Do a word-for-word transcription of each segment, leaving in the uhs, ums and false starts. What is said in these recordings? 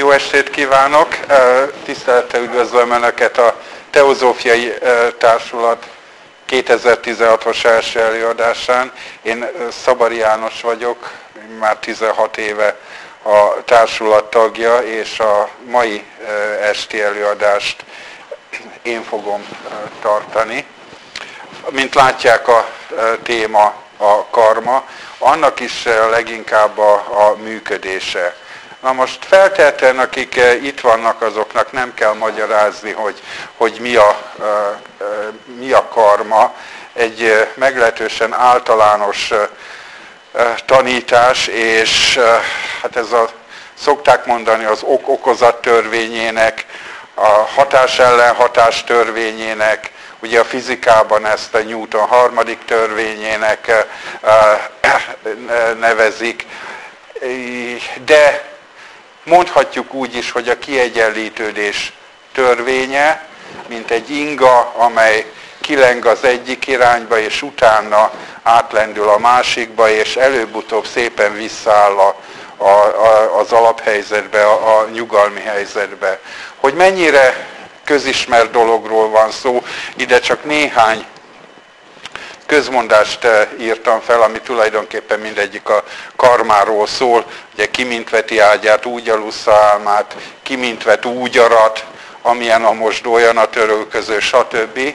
Jó estét kívánok! Tisztelettel üdvözlöm Önöket a Teozófiai Társulat kétezer-tizenhatos első előadásán. Én Szabari János vagyok, már tizenhat éve a társulat tagja, és a mai esti előadást én fogom tartani. Mint látják, a téma a karma, annak is leginkább a, a működése. Na most feltétlenül, akik itt vannak, azoknak nem kell magyarázni, hogy, hogy mi, a, mi a karma. Egy meglehetősen általános tanítás, és hát ez a, szokták mondani, az ok-okozat törvényének, a hatás ellen hatás törvényének, ugye a fizikában ezt a Newton harmadik törvényének nevezik, de mondhatjuk úgy is, hogy a kiegyenlítődés törvénye, mint egy inga, amely kileng az egyik irányba, és utána átlendül a másikba, és előbb-utóbb szépen visszaáll a, a, a, az alaphelyzetbe, a, a nyugalmi helyzetbe. Hogy mennyire közismert dologról van szó, ide csak néhány közmondást írtam fel, ami tulajdonképpen mindegyik a karmáról szól. Ugye ki mint veti ágyát, úgy alussza álmát, ki mint vet, úgy arat, amilyen a mosdó, olyan a törölköző, stb.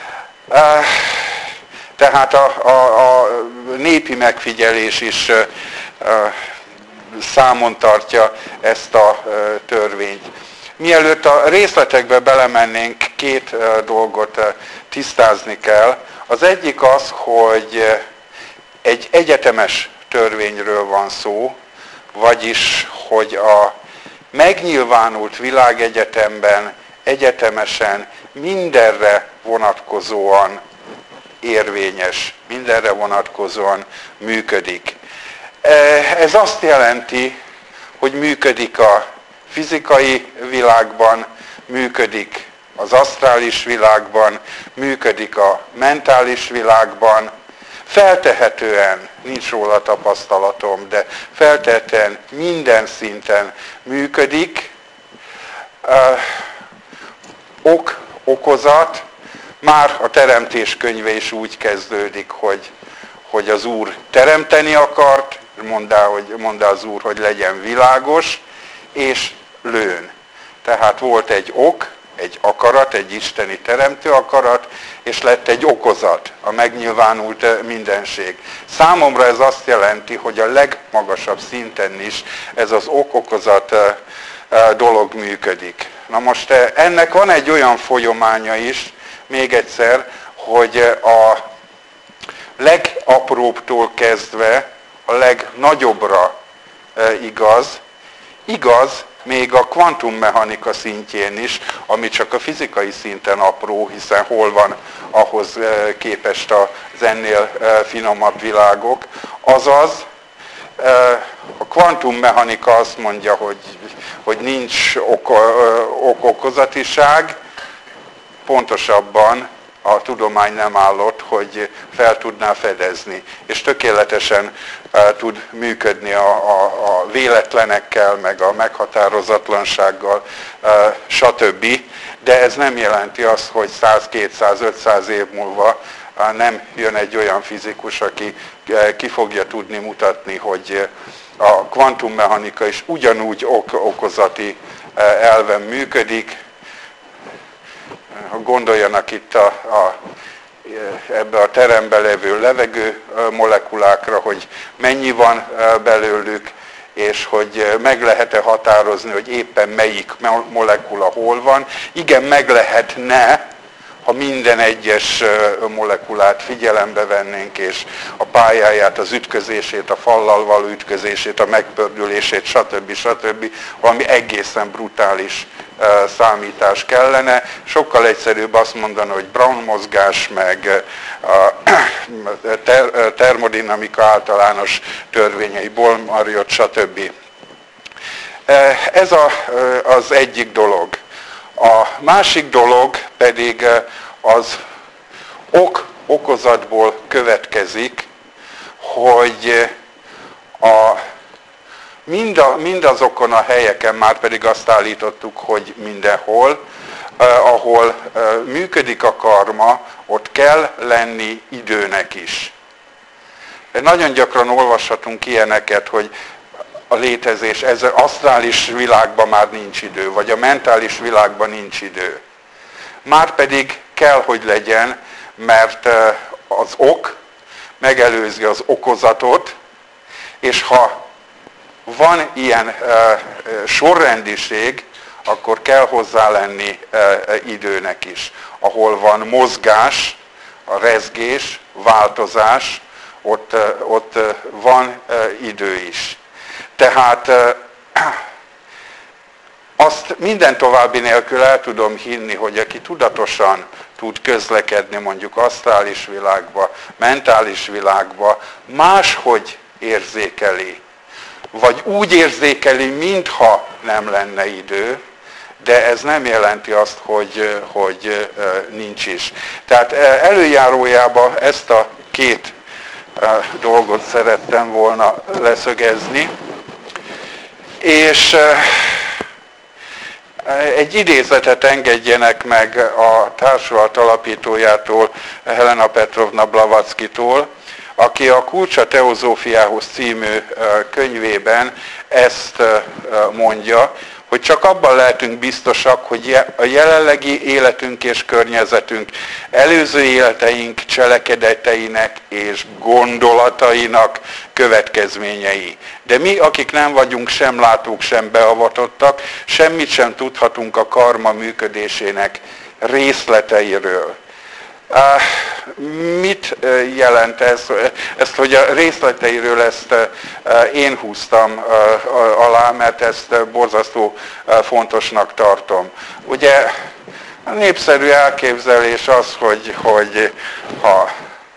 Tehát a, a, a népi megfigyelés is számon tartja ezt a törvényt. Mielőtt a részletekbe belemennénk, két dolgot tisztázni kell. Az egyik az, hogy egy egyetemes törvényről van szó, vagyis, hogy a megnyilvánult világegyetemben egyetemesen mindenre vonatkozóan érvényes, mindenre vonatkozóan működik. Ez azt jelenti, hogy működik a fizikai világban, működik az asztrális világban, működik a mentális világban, feltehetően, nincs róla tapasztalatom, de feltehetően minden szinten működik. Uh, ok, okozat, már a teremtés könyve is úgy kezdődik, hogy, hogy az Úr teremteni akart, mondá, hogy, mondá az Úr, hogy legyen világos, és lőn. Tehát volt egy ok, egy akarat, egy isteni teremtő akarat, és lett egy okozat, a megnyilvánult mindenség. Számomra ez azt jelenti, hogy a legmagasabb szinten is ez az ok-okozat dolog működik. Na most ennek van egy olyan folyamánya is, még egyszer, hogy a legapróbbtól kezdve a legnagyobbra igaz, igaz, még a kvantummechanika szintjén is, ami csak a fizikai szinten apró, hiszen hol van ahhoz képest az ennél finomabb világok. Azaz, a kvantummechanika azt mondja, hogy, hogy nincs ok-okozatiság, pontosabban a tudomány nem állott, hogy fel tudná fedezni, és tökéletesen uh, tud működni a, a, a véletlenekkel, meg a meghatározatlansággal, uh, stb. De ez nem jelenti azt, hogy száz, kétszáz, ötszáz év múlva uh, nem jön egy olyan fizikus, aki uh, ki fogja tudni mutatni, hogy uh, a kvantummechanika is ugyanúgy ok- okozati uh, elven működik. Gondoljanak itt a, a, ebbe a terembe levő levegő molekulákra, hogy mennyi van belőlük, és hogy meg lehet-e határozni, hogy éppen melyik molekula hol van. Igen, meg lehetne, ha minden egyes molekulát figyelembe vennénk, és a pályáját, az ütközését, a fallal való ütközését, a megpördülését, stb. stb. Valami egészen brutális számítás kellene. Sokkal egyszerűbb azt mondani, hogy Brown mozgás, meg a ter- termodinamika általános törvényei, Bohr-Marriott, stb. Ez a, az egyik dolog. A másik dolog pedig az ok-okozatból következik, hogy a mind a, mindazokon a helyeken, már pedig azt állítottuk, hogy mindenhol, eh, ahol eh, működik a karma, ott kell lenni időnek is. Nagyon gyakran olvashatunk ilyeneket, hogy a létezés, ez az asztrális világban már nincs idő, vagy a mentális világban nincs idő. Márpedig kell, hogy legyen, mert az ok megelőzi az okozatot, és ha van ilyen sorrendiség, akkor kell hozzá lenni időnek is. Ahol van mozgás, a rezgés, változás, ott, ott van idő is. Tehát azt minden további nélkül el tudom hinni, hogy aki tudatosan tud közlekedni mondjuk asztrális világba, mentális világba, máshogy érzékeli, vagy úgy érzékeli, mintha nem lenne idő, de ez nem jelenti azt, hogy, hogy nincs is. Tehát előjárójába ezt a két dolgot szerettem volna leszögezni, és egy idézetet engedjenek meg a társulat alapítójától, Helena Petrovna Blavatskytól, aki a Kulcs a teozófiához című könyvében ezt mondja, hogy csak abban lehetünk biztosak, hogy a jelenlegi életünk és környezetünk előző életeink cselekedeteinek és gondolatainak következményei. De mi, akik nem vagyunk sem látók, sem beavatottak, semmit sem tudhatunk a karma működésének részleteiről. Mit jelent ez? Ezt, hogy a részleteiről ezt én húztam alá, mert ezt borzasztó fontosnak tartom. Ugye a népszerű elképzelés az, hogy, hogy ha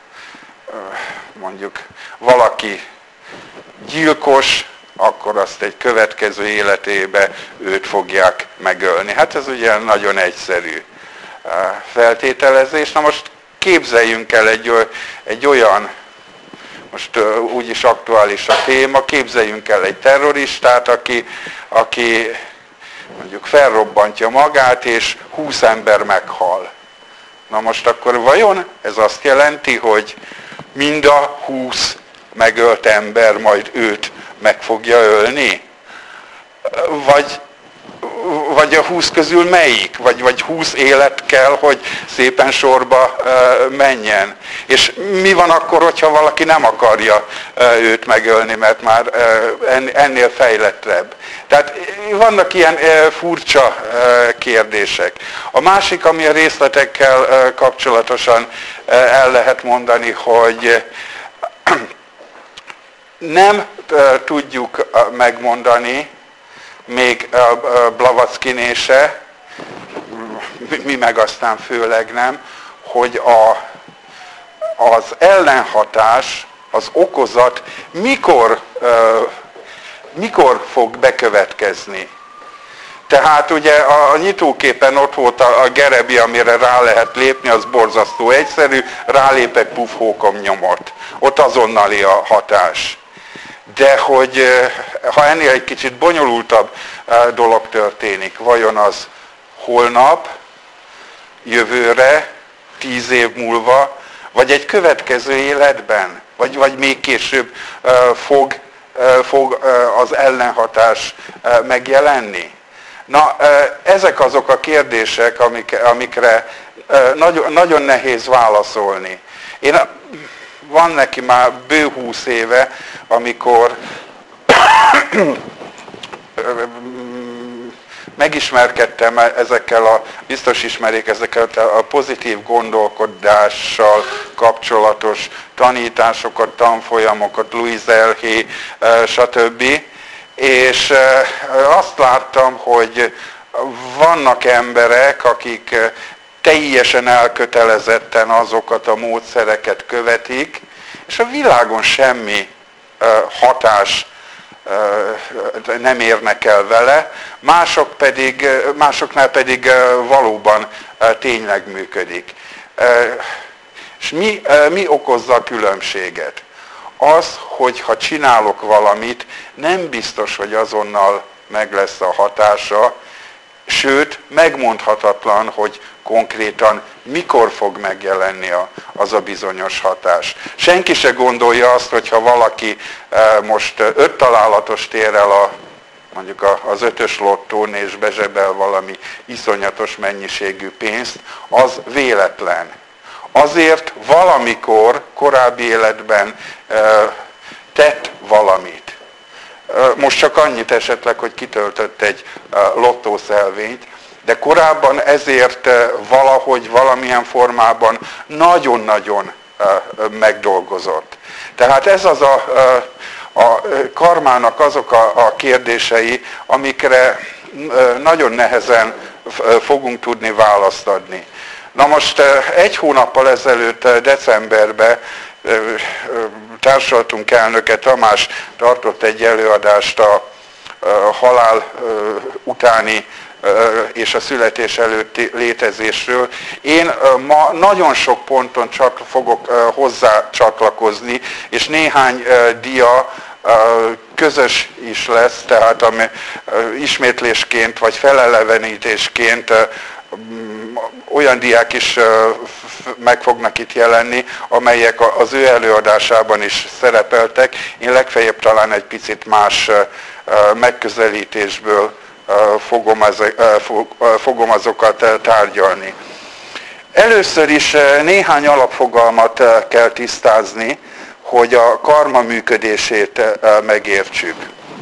mondjuk valaki gyilkos, akkor azt egy következő életébe őt fogják megölni. Hát ez ugye nagyon egyszerű feltételezés. Na most képzeljünk el egy, egy olyan, most úgyis aktuális a téma, képzeljünk el egy terroristát, aki, aki mondjuk felrobbantja magát, és húsz ember meghal. Na most akkor vajon ez azt jelenti, hogy mind a húsz megölt ember majd őt meg fogja ölni? Vagy Vagy a húsz közül melyik? Vagy, vagy húsz élet kell, hogy szépen sorba uh, menjen? És mi van akkor, hogyha valaki nem akarja uh, őt megölni, mert már uh, ennél fejlettebb? Tehát vannak ilyen uh, furcsa uh, kérdések. A másik, ami a részletekkel uh, kapcsolatosan uh, el lehet mondani, hogy uh, nem uh, tudjuk uh, megmondani, még Blavatskyné se, mi meg aztán főleg nem, hogy a, az ellenhatás, az okozat mikor, mikor fog bekövetkezni. Tehát ugye a nyitóképen ott volt a, a gerebi, amire rá lehet lépni, az borzasztó egyszerű, rálépek, puf, hókom nyomot. Ott azonnali a hatás. De hogy ha ennél egy kicsit bonyolultabb dolog történik, vajon az holnap, jövőre, tíz év múlva, vagy egy következő életben, vagy, vagy még később fog, fog az ellenhatás megjelenni? Na, ezek azok a kérdések, amik, amikre nagyon, nagyon nehéz válaszolni. Én Van neki már bő húsz éve, amikor megismerkedtem ezekkel a, biztos ismerik ezeket a pozitív gondolkodással kapcsolatos tanításokat, tanfolyamokat, Louise Hay, stb. És azt láttam, hogy vannak emberek, akik teljesen elkötelezetten azokat a módszereket követik, és a világon semmi hatás nem érnek el vele, mások pedig, másoknál pedig valóban tényleg működik. És mi, mi okozza a különbséget? az, hogy ha csinálok valamit, nem biztos, hogy azonnal meg lesz a hatása, sőt, megmondhatatlan, hogy konkrétan mikor fog megjelenni az a bizonyos hatás. Senki se gondolja azt, hogyha valaki most öt találatos ér el a, mondjuk az ötös lottón és bezsebel valami iszonyatos mennyiségű pénzt, az véletlen. Azért valamikor korábbi életben tett valamit. Most csak annyit esetleg, hogy kitöltött egy lottószelvényt, de korábban ezért valahogy, valamilyen formában nagyon-nagyon megdolgozott. Tehát ez az a, a karmának azok a, a kérdései, amikre nagyon nehezen fogunk tudni választ adni. Na most egy hónappal ezelőtt decemberben társaltunk elnöke Tamás tartott egy előadást a halál utáni és a születés előtti létezésről. Én ma nagyon sok ponton csak fogok hozzá csatlakozni, és néhány dia közös is lesz, tehát ami ismétlésként vagy felelevenítésként olyan diák is meg fognak itt jelenni, amelyek az ő előadásában is szerepeltek. Én legfeljebb talán egy picit más megközelítésből fogom, fogom azokat tárgyalni. Először is néhány alapfogalmat kell tisztázni, hogy a karma működését megértsük.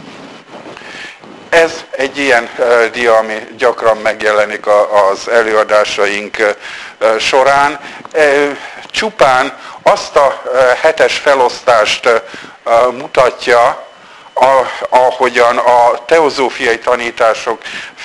Ez egy ilyen dia, ami gyakran megjelenik az előadásaink során. Csupán azt a hetes felosztást mutatja, ahogyan a teozófiai tanítások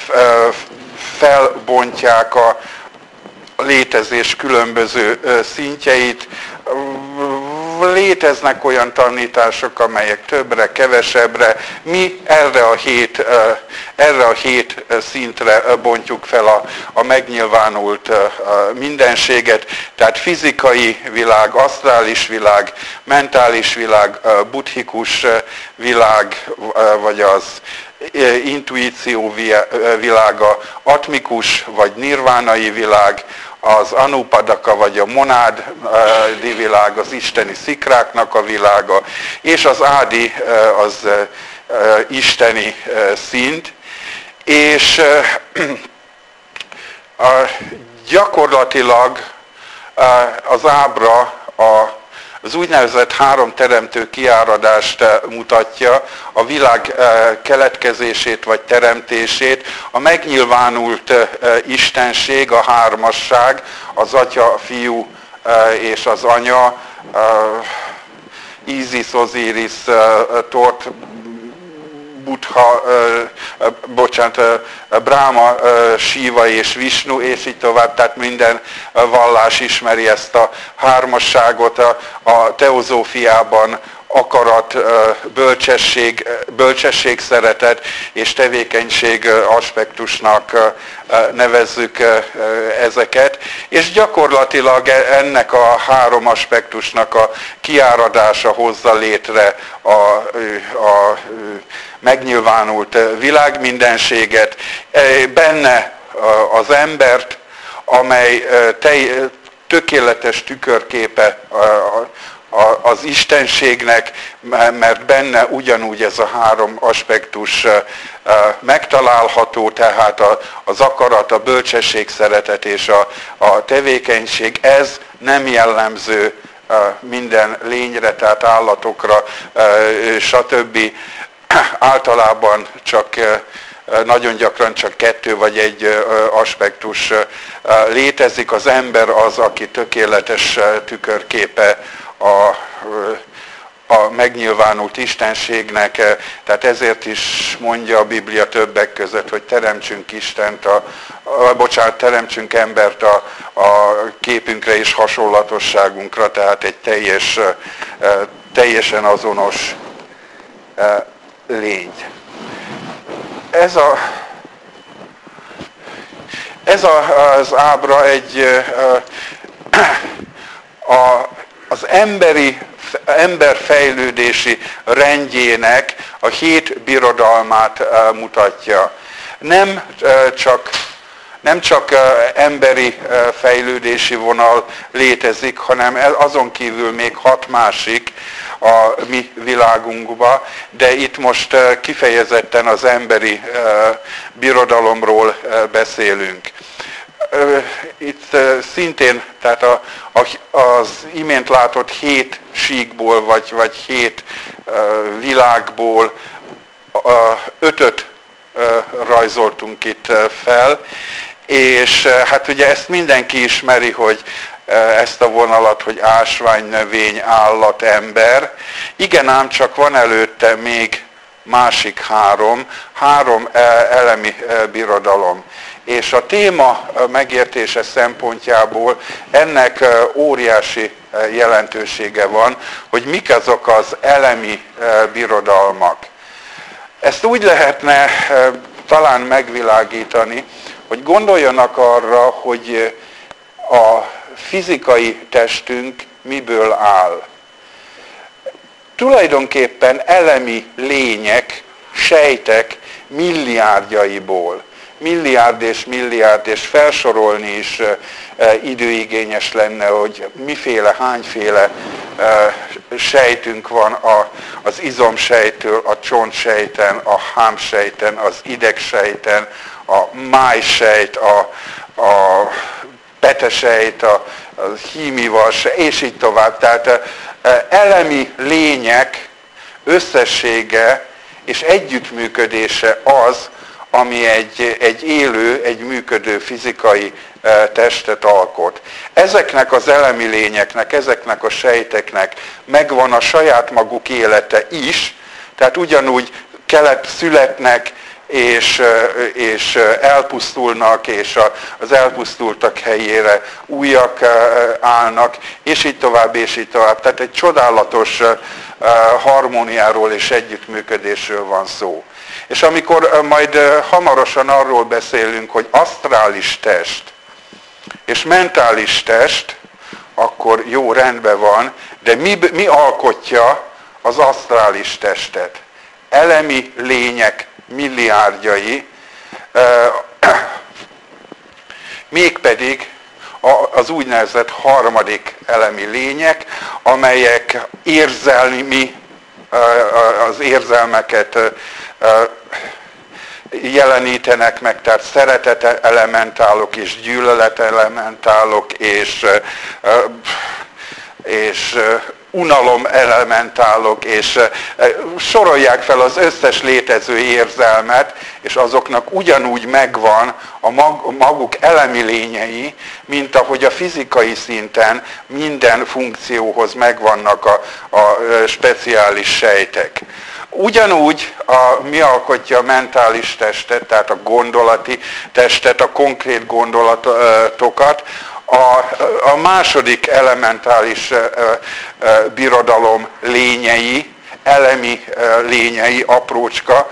felbontják a létezés különböző szintjeit. Léteznek olyan tanítások, amelyek többre, kevesebbre. Mi erre a hét, erre a hét szintre bontjuk fel a, a megnyilvánult mindenséget, tehát fizikai világ, asztrális világ, mentális világ, buddhikus világ, vagy az intuíció világa, atmikus vagy nirvánai világ, az anupadaka vagy a monádi világ, az isteni szikráknak a világa, és az ádi az isteni szint, és gyakorlatilag az ábra a az úgynevezett három teremtő kiáradást mutatja, a világ keletkezését vagy teremtését, a megnyilvánult istenség, a hármasság, az Atya, Fiú és az Anya, Isis, Osiris, Tort, Buddha, bocsánat, Brahma, Shiva és Vishnu, és így tovább, tehát minden vallás ismeri ezt a hármasságot a, a teozófiában, akarat, bölcsesség, bölcsesség, szeretet és tevékenység aspektusnak nevezzük ezeket, és gyakorlatilag ennek a három aspektusnak a kiáradása hozza létre a, a megnyilvánult világmindenséget, benne az embert, amely tökéletes tükörképe az istenségnek, mert benne ugyanúgy ez a három aspektus megtalálható, tehát az akarat, a bölcsesség, szeretet és a, a tevékenység, ez nem jellemző minden lényre, tehát állatokra, stb. Általában csak nagyon gyakran csak kettő vagy egy aspektus létezik. Az ember az, aki tökéletes tükörképe a, a megnyilvánult istenségnek, tehát ezért is mondja a Biblia többek között, hogy teremtsünk Istent, a, a, bocsánat, teremtsünk embert a, a képünkre és hasonlatosságunkra, tehát egy teljes, teljesen azonos lényt. Ez, a, ez a, az ábra egy a, az emberi ember fejlődési rendjének a hét birodalmát mutatja. Nem csak, nem csak emberi fejlődési vonal létezik, hanem azon kívül még hat másik a mi világunkba, de itt most kifejezetten az emberi birodalomról beszélünk. Itt szintén, tehát a, a, az imént látott hét síkból, vagy, vagy hét világból ötöt rajzoltunk itt fel, és hát ugye ezt mindenki ismeri, hogy ezt a vonalat, hogy ásvány, növény, állat, ember. Igen, ám csak van előtte még másik három, három elemi birodalom. És a téma megértése szempontjából ennek óriási jelentősége van, hogy mik azok az elemi birodalmak. Ezt úgy lehetne talán megvilágítani, hogy gondoljanak arra, hogy a fizikai testünk miből áll. Tulajdonképpen elemi lények, sejtek milliárdjaiból. Milliárd és milliárd, és felsorolni is e, időigényes lenne, hogy miféle, hányféle e, sejtünk van a, az izomsejtől, a csontsejten, a hámsejten, az idegsejten, a májsejt, a, a petesejt, a, a hímivas, és így tovább. Tehát e, elemi lények összessége és együttműködése az, ami egy, egy élő, egy működő fizikai testet alkot. Ezeknek az elemi lényeknek, ezeknek a sejteknek megvan a saját maguk élete is, tehát ugyanúgy kelet születnek, és, és elpusztulnak, és az elpusztultak helyére újak állnak, és így tovább, és így tovább. Tehát egy csodálatos harmóniáról és együttműködésről van szó. És amikor majd hamarosan arról beszélünk, hogy asztrális test és mentális test, akkor jó, rendben van, de mi, mi alkotja az asztrális testet? Elemi lények milliárdjai, mégpedig az úgynevezett harmadik elemi lények, amelyek érzelmi, az érzelmeket jelenítenek meg, tehát szeretet elementálok, és gyűlölet elementálok, és, és unalom elementálok, és sorolják fel az összes létező érzelmet, és azoknak ugyanúgy megvan a maguk elemi lényei, mint ahogy a fizikai szinten minden funkcióhoz megvannak a, a speciális sejtek. Ugyanúgy a, mi alkotja a mentális testet, tehát a gondolati testet, a konkrét gondolatokat, a, a második elementális uh, uh, birodalom lényei, elemi uh, lényei, aprócska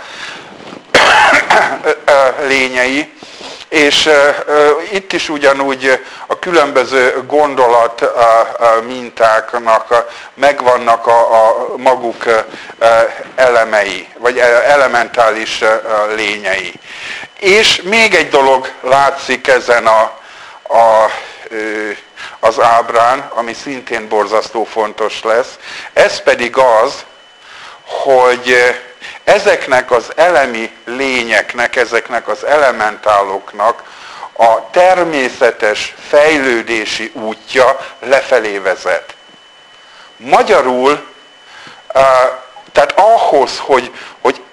uh, lényei, és uh, uh, itt is ugyanúgy a különböző gondolat uh, uh, mintáknak uh, megvannak a, a maguk uh, elemei, vagy elementális uh, lényei. És még egy dolog látszik ezen a, a az ábrán, ami szintén borzasztó fontos lesz. Ez pedig az, hogy ezeknek az elemi lényeknek, ezeknek az elementáloknak a természetes fejlődési útja lefelé vezet. Magyarul, tehát ahhoz, hogy, hogy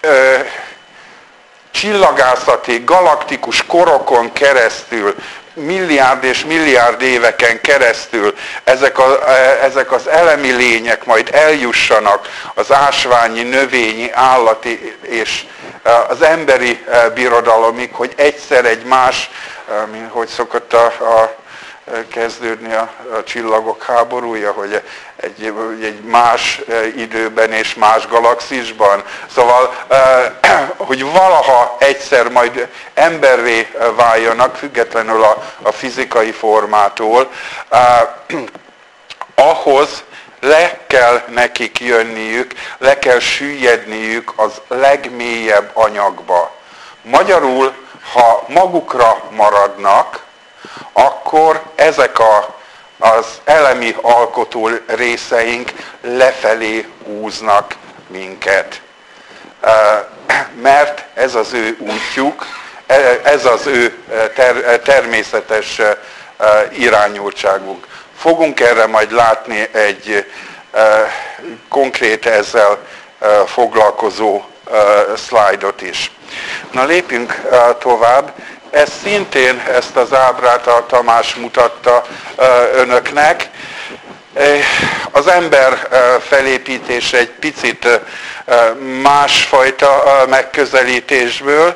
csillagászati, galaktikus korokon keresztül, milliárd és milliárd éveken keresztül ezek, a, ezek az elemi lények majd eljussanak az ásványi, növényi, állati és az emberi birodalomig, hogy egyszer egy más, hogy szokott a, a kezdődni a, a csillagok háborúja, hogy egy, egy más időben és más galaxisban. Szóval, hogy valaha egyszer majd emberré váljanak, függetlenül a, a fizikai formától, ahhoz le kell nekik jönniük, le kell süllyedniük az legmélyebb anyagba. Magyarul, ha magukra maradnak, akkor ezek a, az elemi alkotó részeink lefelé húznak minket. Mert ez az ő útjuk, ez az ő ter- természetes irányultságuk. Fogunk erre majd látni egy konkrét ezzel foglalkozó szlájdot is. Na lépjünk tovább. Ez szintén, ezt az ábrát a Tamás mutatta önöknek. Az ember felépítése egy picit másfajta megközelítésből.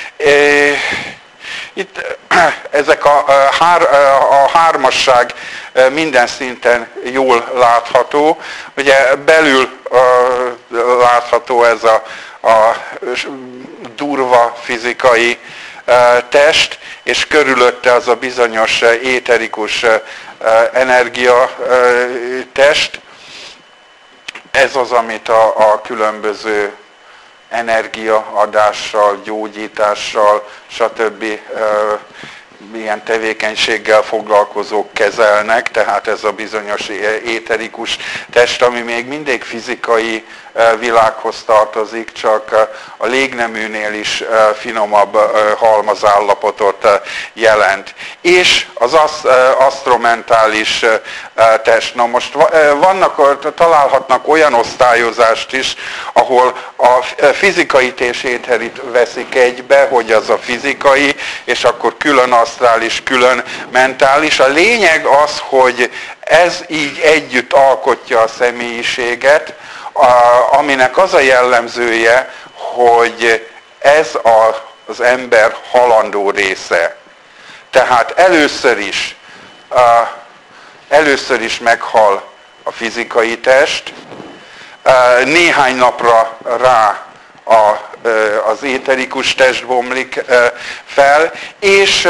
Itt ezek a, hár, a hármasság minden szinten jól látható. Ugye belül látható ez a, a durva fizikai test, és körülötte az a bizonyos éterikus energia test. Ez az, amit a, a különböző energiaadással, gyógyítással, stb. Ilyen tevékenységgel foglalkozók kezelnek, tehát ez a bizonyos éterikus test, ami még mindig fizikai világhoz tartozik, csak a légneműnél is finomabb halmazállapotot jelent. És az asztromentális test. Na most vannak, találhatnak olyan osztályozást is, ahol a fizikai és éterit veszik egybe, hogy az a fizikai, és akkor külön asztrális, külön mentális. A lényeg az, hogy ez így együtt alkotja a személyiséget, aminek az a jellemzője, hogy ez a, az ember halandó része. Tehát először is, először is meghal a fizikai test, néhány napra rá a, az éterikus test bomlik fel, és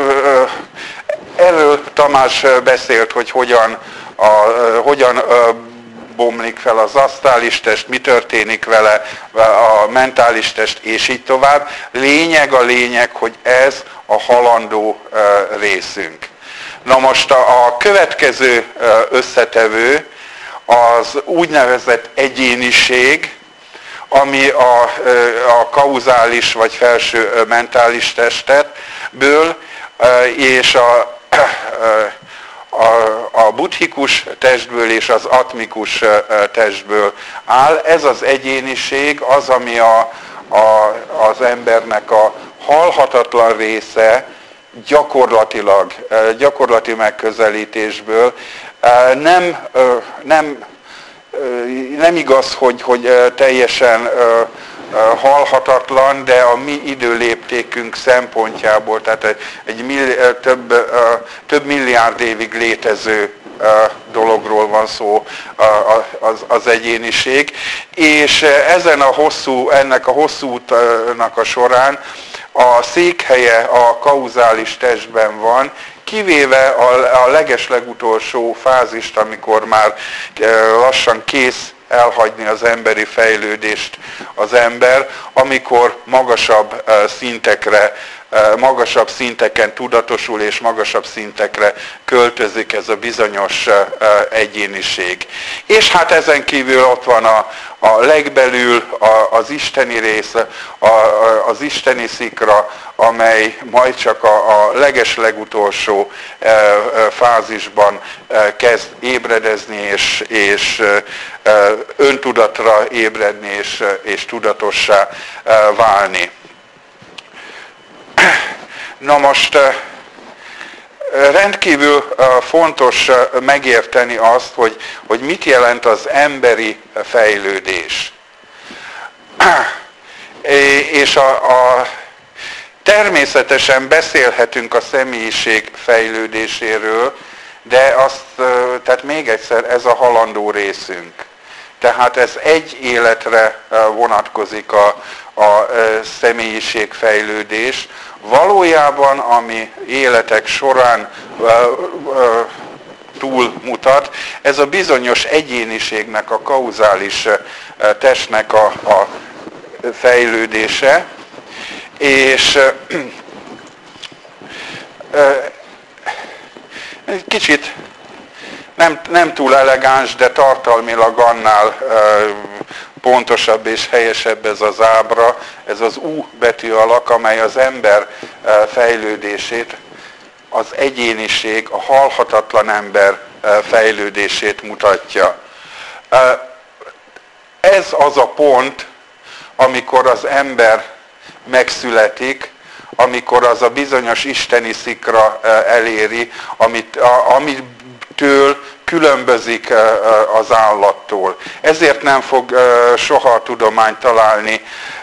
erről Tamás beszélt, hogy hogyan, a, hogyan bomlik fel az asztrális test, mi történik vele, a mentális test, és így tovább. Lényeg a lényeg, hogy ez a halandó részünk. Na most a, a következő összetevő az úgynevezett egyéniség, ami a, a kauzális vagy felső mentális testetből és a A, a buddhikus testből és az atmikus testből áll. Ez az egyéniség az, ami a, a, az embernek a halhatatlan része gyakorlatilag, gyakorlati megközelítésből. Nem, nem, nem igaz, hogy, hogy teljesen halhatatlan, de a mi időléptékünk szempontjából, tehát egy milli, több, több milliárd évig létező dologról van szó az, az egyéniség, és ezen a hosszú, ennek a hosszú útnak a során a székhelye a kauzális testben van, kivéve a, a legeslegutolsó fázist, amikor már lassan kész elhagyni az emberi fejlődést az ember, amikor magasabb szintekre, magasabb szinteken tudatosul és magasabb szintekre költözik ez a bizonyos egyéniség. És hát ezen kívül ott van a, a legbelül a, az isteni része, a, a, az isteni szikra, amely majd csak a, a legeslegutolsó e, e, fázisban e, kezd ébredezni és, és e, öntudatra ébredni és, és tudatossá e, válni. Na most rendkívül fontos megérteni azt, hogy, hogy mit jelent az emberi fejlődés. És a, a, természetesen beszélhetünk a személyiség fejlődéséről, de azt, tehát még egyszer, ez a halandó részünk. Tehát ez egy életre vonatkozik a, a személyiségfejlődés. Valójában, ami életek során túlmutat. Ez a bizonyos egyéniségnek, a kauzális testnek a, a fejlődése, és egy kicsit nem, nem túl elegáns, de tartalmilag annál pontosabb és helyesebb ez az ábra, ez az U betű alak, amely az ember fejlődését, az egyéniség, a halhatatlan ember fejlődését mutatja. Ez az a pont, amikor az ember megszületik, amikor az a bizonyos isteni szikra eléri, amit, amitől különbözik az állattól. Ezért nem fog soha a tudomány találni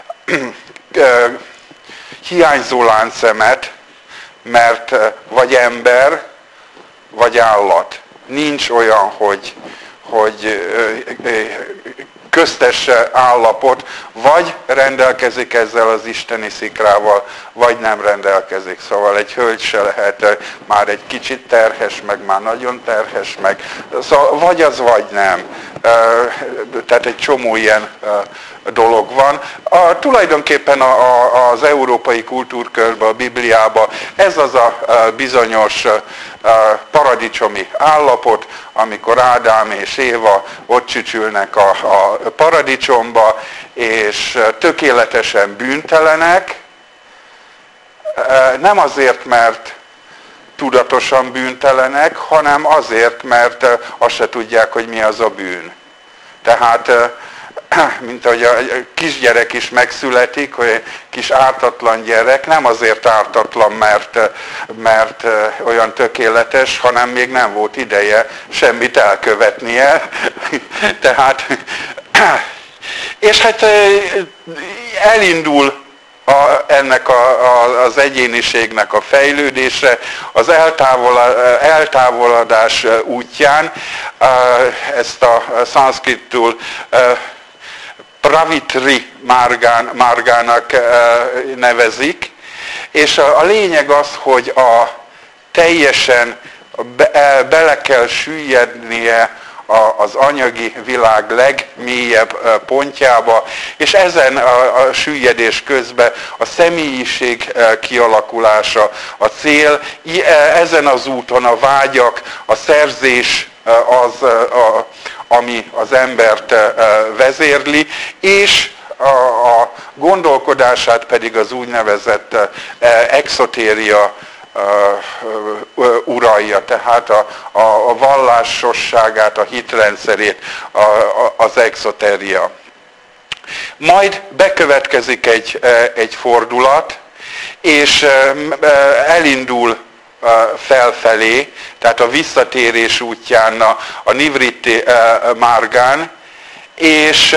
hiányzó láncszemet, mert vagy ember, vagy állat. Nincs olyan, hogy, hogy köztes állapot, vagy rendelkezik ezzel az isteni szikrával, vagy nem rendelkezik. Szóval egy hölgy se lehet már egy kicsit terhes, meg már nagyon terhes, meg szóval vagy az, vagy nem. Tehát egy csomó ilyen dolog van. A, tulajdonképpen a, a, az európai kultúrkörben, a Bibliában ez az a bizonyos paradicsomi állapot, amikor Ádám és Éva ott csücsülnek a, a paradicsomba, és tökéletesen bűntelenek, nem azért, mert tudatosan bűntelenek, hanem azért, mert azt se tudják, hogy mi az a bűn. Tehát, mint ahogy a kisgyerek is megszületik, hogy kis ártatlan gyerek, nem azért ártatlan, mert, mert olyan tökéletes, hanem még nem volt ideje semmit elkövetnie. Tehát, és hát elindul A, ennek a, a, az egyéniségnek a fejlődése, az eltávolodás útján, ezt a szanszkritul pravitri márgán, márgának nevezik, és a, a lényeg az, hogy a teljesen be, bele kell süllyednie az anyagi világ legmélyebb pontjába, és ezen a, a süllyedés közben a személyiség kialakulása a cél, ezen az úton a vágyak, a szerzés az, a, ami az embert vezérli, és a, a gondolkodását pedig az úgynevezett exotéria uralja, tehát a, a, a vallásosságát, a hitrendszerét, a, a, az exoteria. Majd bekövetkezik egy, egy fordulat, és elindul felfelé, tehát a visszatérés útján a, a nivritti márgán, és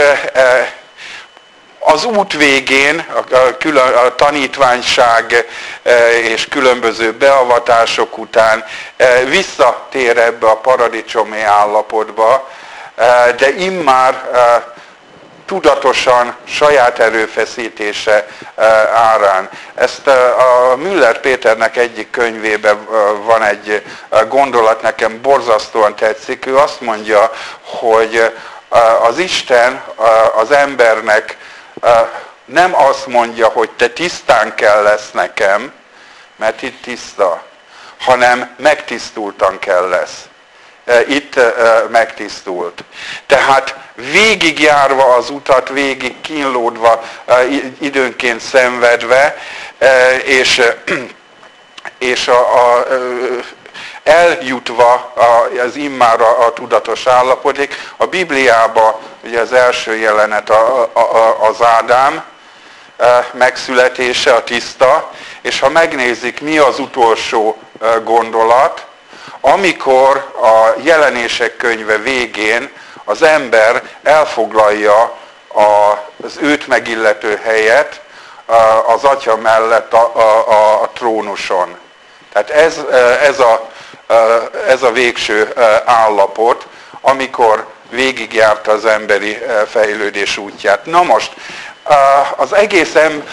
az út végén, a, a, a tanítványság és különböző beavatások után visszatér ebbe a paradicsomi állapotba, de immár tudatosan, saját erőfeszítése árán. Ezt a Müller Péternek egyik könyvében van egy gondolat, nekem borzasztóan tetszik. Ő azt mondja, hogy az Isten az embernek nem azt mondja, hogy te tisztán kell lesz nekem, mert itt tiszta, hanem megtisztultan kell lesz. Itt megtisztult. Tehát végigjárva az utat, végig kínlódva, időnként szenvedve, és, és a, a, eljutva az immár a, a tudatos állapotig. A Bibliában ugye az első jelenet a, a, az Ádám megszületése, a tiszta, és ha megnézik, mi az utolsó gondolat, amikor a Jelenések könyve végén az ember elfoglalja az őt megillető helyet az Atya mellett a, a, a, a trónuson. Tehát ez, ez, a, ez a végső állapot, amikor végigjárta az emberi fejlődés útját. Na most, az egész, em,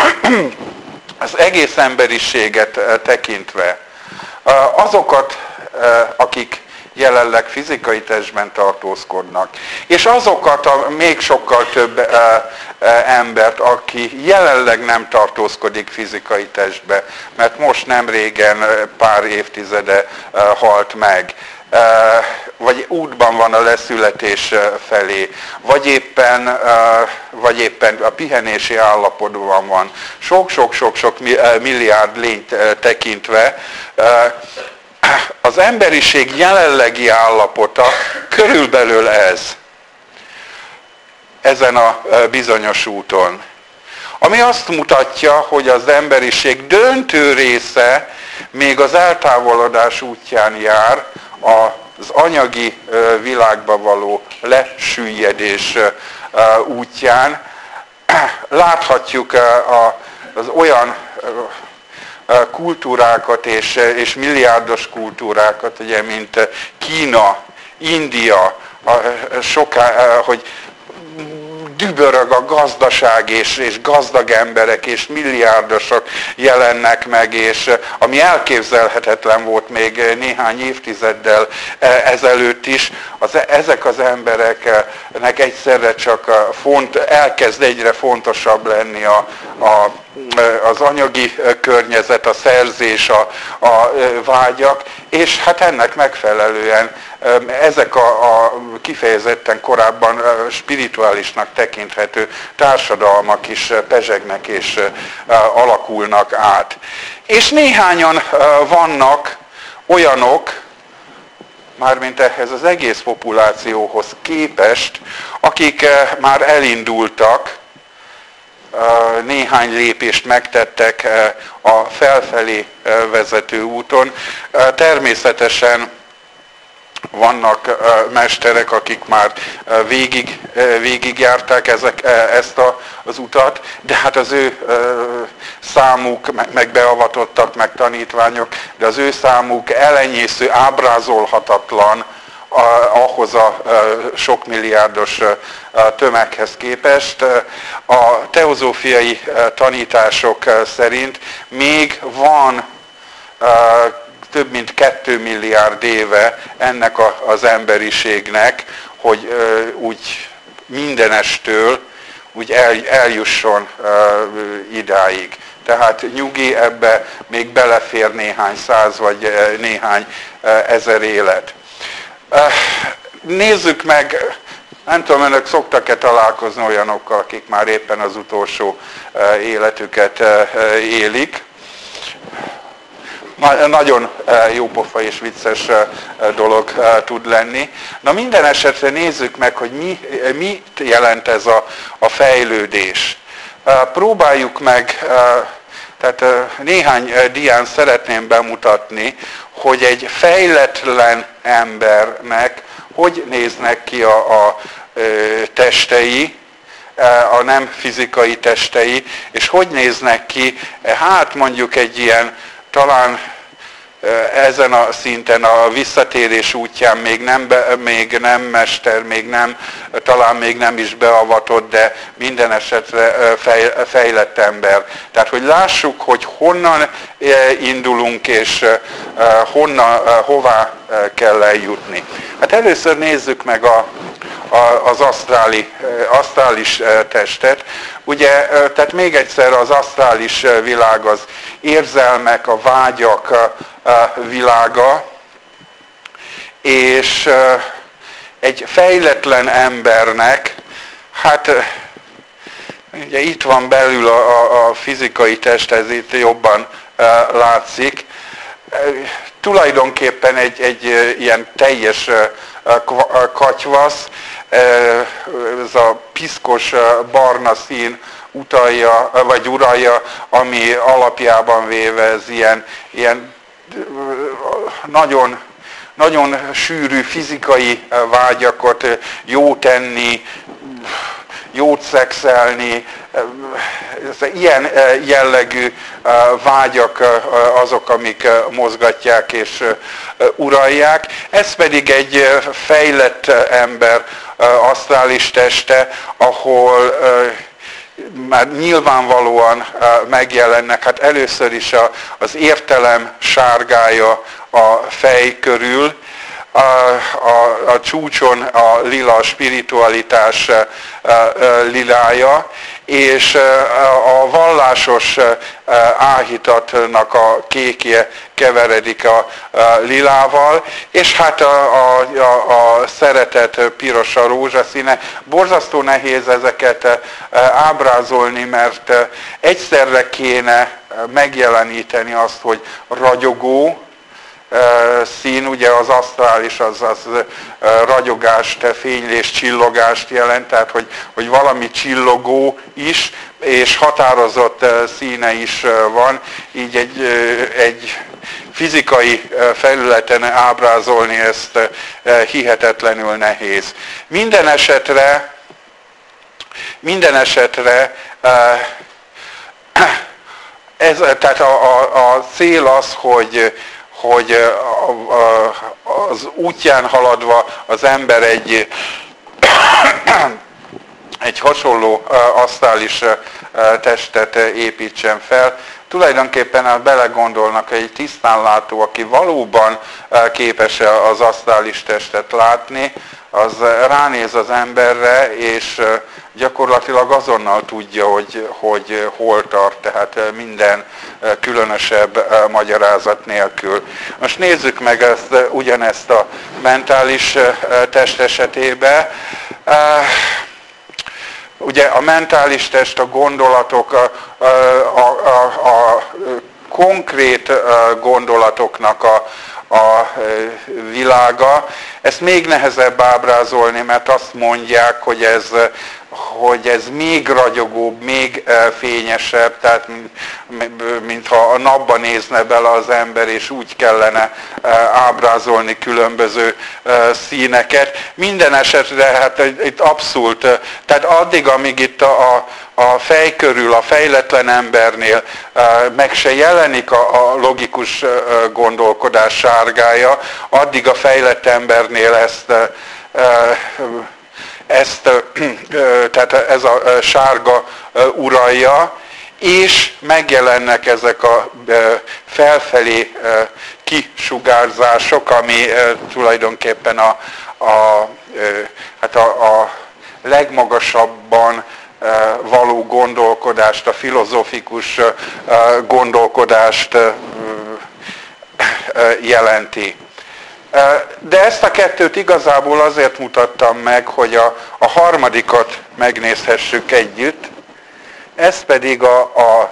az egész emberiséget tekintve, azokat akik jelenleg fizikai testben tartózkodnak, és azokat a még sokkal több e, e, embert, aki jelenleg nem tartózkodik fizikai testbe, mert most nem régen, pár évtizede e, halt meg, e, vagy útban van a leszületés felé, vagy éppen, e, vagy éppen a pihenési állapotban van. Sok-sok-sok-sok milliárd lényt tekintve, e, az emberiség jelenlegi állapota körülbelül ez, ezen a bizonyos úton. Ami azt mutatja, hogy az emberiség döntő része még az eltávolodás útján jár, az anyagi világba való lesüllyedés útján. Láthatjuk az olyan kultúrákat és, és milliárdos kultúrákat, ugye, mint Kína, India, a, soká, hogy dübörög a gazdaság, és, és gazdag emberek, és milliárdosok jelennek meg, és ami elképzelhetetlen volt még néhány évtizeddel ezelőtt is, az, ezek az embereknek egyszerre csak font, elkezd egyre fontosabb lenni a, a, az anyagi környezet, a szerzés, a, a vágyak, és hát ennek megfelelően ezek a, a kifejezetten korábban spirituálisnak tekinthető társadalmak is pezsegnek és alakulnak át. És néhányan vannak olyanok, mármint ehhez az egész populációhoz képest, akik már elindultak, néhány lépést megtettek a felfelé vezető úton. Természetesen vannak mesterek, akik már végig, végigjárták ezek, ezt a, az utat, de hát az ő számuk, meg beavatottak, meg tanítványok, de az ő számuk elenyésző, ábrázolhatatlan ahhoz a sok milliárdos tömeghez képest. A teozófiai tanítások szerint még van több mint kettő milliárd éve ennek a, az emberiségnek, hogy ö, úgy mindenestől úgy el, eljusson ö, idáig. Tehát nyugi, ebbe még belefér néhány száz vagy ö, néhány ö, ezer élet. Ö, nézzük meg, nem tudom, önök szoktak-e találkozni olyanokkal, akik már éppen az utolsó ö, életüket ö, élik. Nagyon jópofa és vicces dolog tud lenni. Na minden esetre nézzük meg, hogy mi, mit jelent ez a, a fejlődés. Próbáljuk meg, tehát néhány dián szeretném bemutatni, hogy egy fejletlen embernek hogy néznek ki a, a testei, a nem fizikai testei, és hogy néznek ki, hát mondjuk egy ilyen talán ezen a szinten a visszatérés útján még nem, be, még nem mester, még nem, talán még nem is beavatott, de minden esetre fej, fejlett ember. Tehát, hogy lássuk, hogy honnan indulunk, és honnan, hová kell eljutni. Hát először nézzük meg a, a, az asztráli, asztrális testet. Ugye, tehát még egyszer az asztrális világ az érzelmek, a vágyak világa, és egy fejletlen embernek, hát ugye itt van belül a, a, a fizikai test, ez itt jobban látszik, tulajdonképpen egy, egy ilyen teljes katyvasz, ez a piszkos barna szín utalja, vagy uralja, ami alapjában véve ez ilyen, ilyen nagyon, nagyon sűrű fizikai vágyakat, jó tenni, jót szexelni, ilyen jellegű vágyak azok, amik mozgatják és uralják. Ez pedig egy fejlett ember asztrális teste, ahol már nyilvánvalóan megjelennek. Hát először is a, az értelem sárgája a fej körül, a, a, a csúcson a lila, a spiritualitás lilája, és a vallásos áhítatnak a kékje keveredik a lilával, és hát a, a, a, a szeretet piros, a rózsaszíne. Borzasztó nehéz ezeket ábrázolni, mert egyszerre kéne megjeleníteni azt, hogy ragyogó szín, ugye az asztrális az, az ragyogást, fénylést, csillogást jelent, tehát hogy, hogy valami csillogó is, és határozott színe is van, így egy, egy fizikai felületen ábrázolni ezt hihetetlenül nehéz. Minden esetre, minden esetre ez, tehát a, a, a cél az, hogy hogy az útján haladva az ember egy, egy hasonló asztális testet építsen fel. Tulajdonképpen, ha belegondolnak, egy tisztánlátó, aki valóban képes az asztális testet látni, az ránéz az emberre, és gyakorlatilag azonnal tudja, hogy, hogy hol tart, tehát minden különösebb magyarázat nélkül. Most nézzük meg ezt, ugyanezt a mentális test esetében. Ugye a mentális test, a gondolatok, a, a, a, a konkrét gondolatoknak a, a világa. Ezt még nehezebb ábrázolni, mert azt mondják, hogy ez, hogy ez még ragyogóbb, még fényesebb, tehát mintha a napba nézne bele az ember, és úgy kellene ábrázolni különböző színeket. Minden esetre hát itt abszolút, tehát addig, amíg itt a, a fej körül, a fejletlen embernél meg se jelenik a, a logikus gondolkodás sárgája, addig a fejlett embernél ezt ezt, tehát ez a sárga uralja, és megjelennek ezek a felfelé kisugárzások, ami tulajdonképpen a, a, hát a, a legmagasabban való gondolkodást, a filozófikus gondolkodást jelenti. De ezt a kettőt igazából azért mutattam meg, hogy a, a harmadikat megnézhessük együtt. Ez pedig a, a,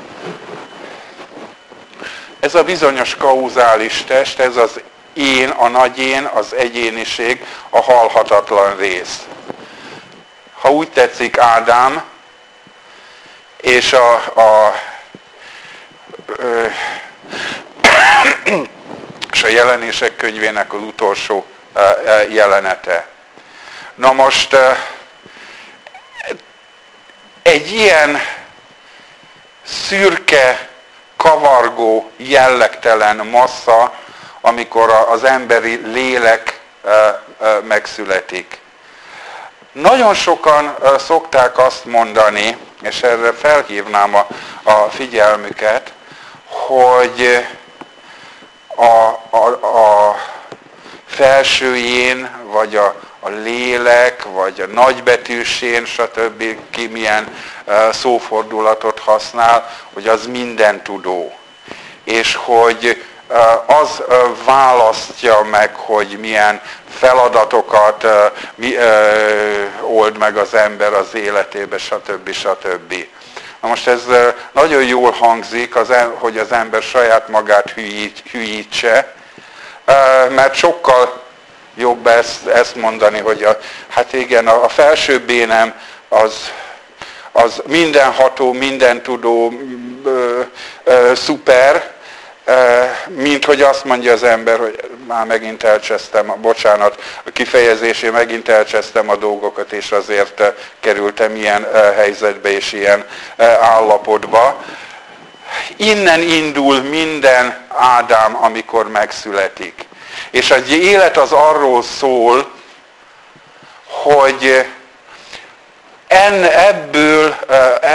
ez a bizonyos kauzális test, ez az én, a nagy én, az egyéniség, a halhatatlan rész. Ha úgy tetszik, Ádám, és a, a ö, és a Jelenések könyvének az utolsó jelenete. Na most egy ilyen szürke, kavargó, jellegtelen massza, amikor az emberi lélek megszületik. Nagyon sokan szokták azt mondani, és erre felhívnám a, a figyelmüket, hogy A, a, a felsőjén, vagy a, a lélek, vagy a nagybetűsén, stb. Ki milyen uh, szófordulatot használ, hogy az mindentudó. És hogy uh, az uh, választja meg, hogy milyen feladatokat uh, mi, uh, old meg az ember az életébe, stb. stb. Na most ez nagyon jól hangzik, az, hogy az ember saját magát hülyít, hülyítse, mert sokkal jobb ezt, ezt mondani, hogy a, hát igen, a felsőbb énem az, az mindenható, mindentudó, ö, ö, szuper, mint hogy azt mondja az ember, hogy már megint elcsesztem, bocsánat, a kifejezésé, megint elcsesztem a dolgokat, és azért kerültem ilyen helyzetbe és ilyen állapotba. Innen indul minden Ádám, amikor megszületik. És az élet az arról szól, hogy en, ebből,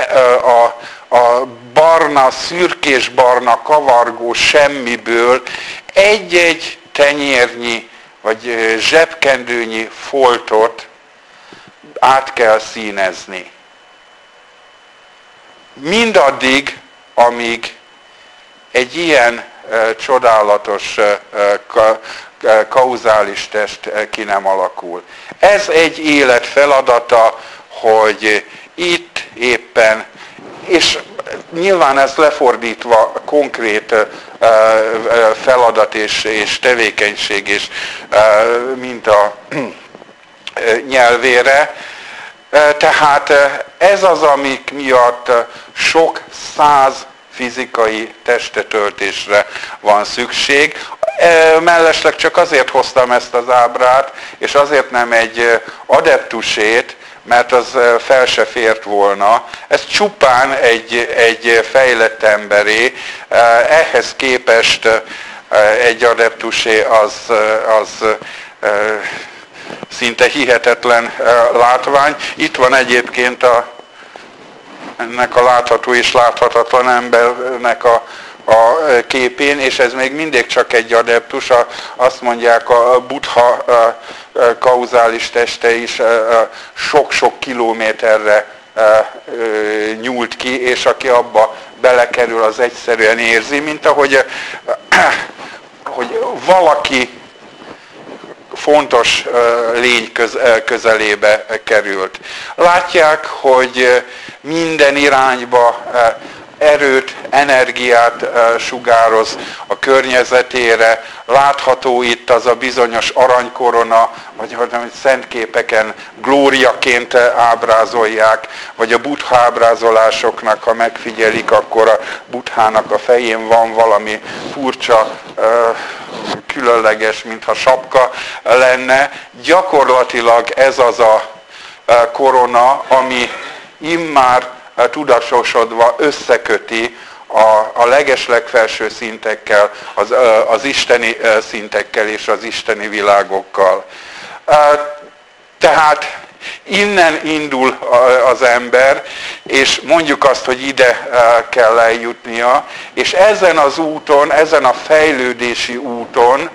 barna, szürkés-barna, kavargó semmiből egy-egy tenyérnyi, vagy zsebkendőnyi foltot át kell színezni. Mindaddig, amíg egy ilyen e, csodálatos e, ka, e, kauzális test e, ki nem alakul. Ez egy élet feladata, hogy itt éppen, és nyilván ez lefordítva konkrét e, e, feladat és, és tevékenység, és e, mint a e, nyelvére. Tehát ez az, amik miatt sok száz fizikai testetöltésre van szükség. Mellesleg csak azért hoztam ezt az ábrát, és azért nem egy adeptusét, mert az fel se fért volna. Ez csupán egy, egy fejlett emberé. Ehhez képest egy adeptusé az, az szinte hihetetlen látvány. Itt van egyébként a, ennek a látható és láthatatlan embernek a, a képén, és ez még mindig csak egy adeptus. A, azt mondják, a Buddha a kauzális teste is sok-sok kilométerre nyúlt ki, és aki abba belekerül, az egyszerűen érzi, mint ahogy hogy valaki fontos lény közelébe került. Látják, hogy minden irányba erőt, energiát sugároz a környezetére. Látható itt az a bizonyos aranykorona, vagy hogy szentképeken glóriaként ábrázolják, vagy a Buddha ábrázolásoknak, ha megfigyelik, akkor a Buddhának a fején van valami furcsa, különleges, mintha sapka lenne. Gyakorlatilag ez az a korona, ami immár tudatosodva összeköti a, a legeslegfelső szintekkel, az, az isteni szintekkel és az isteni világokkal. Tehát innen indul az ember, és mondjuk azt, hogy ide kell eljutnia, és ezen az úton, ezen a fejlődési úton,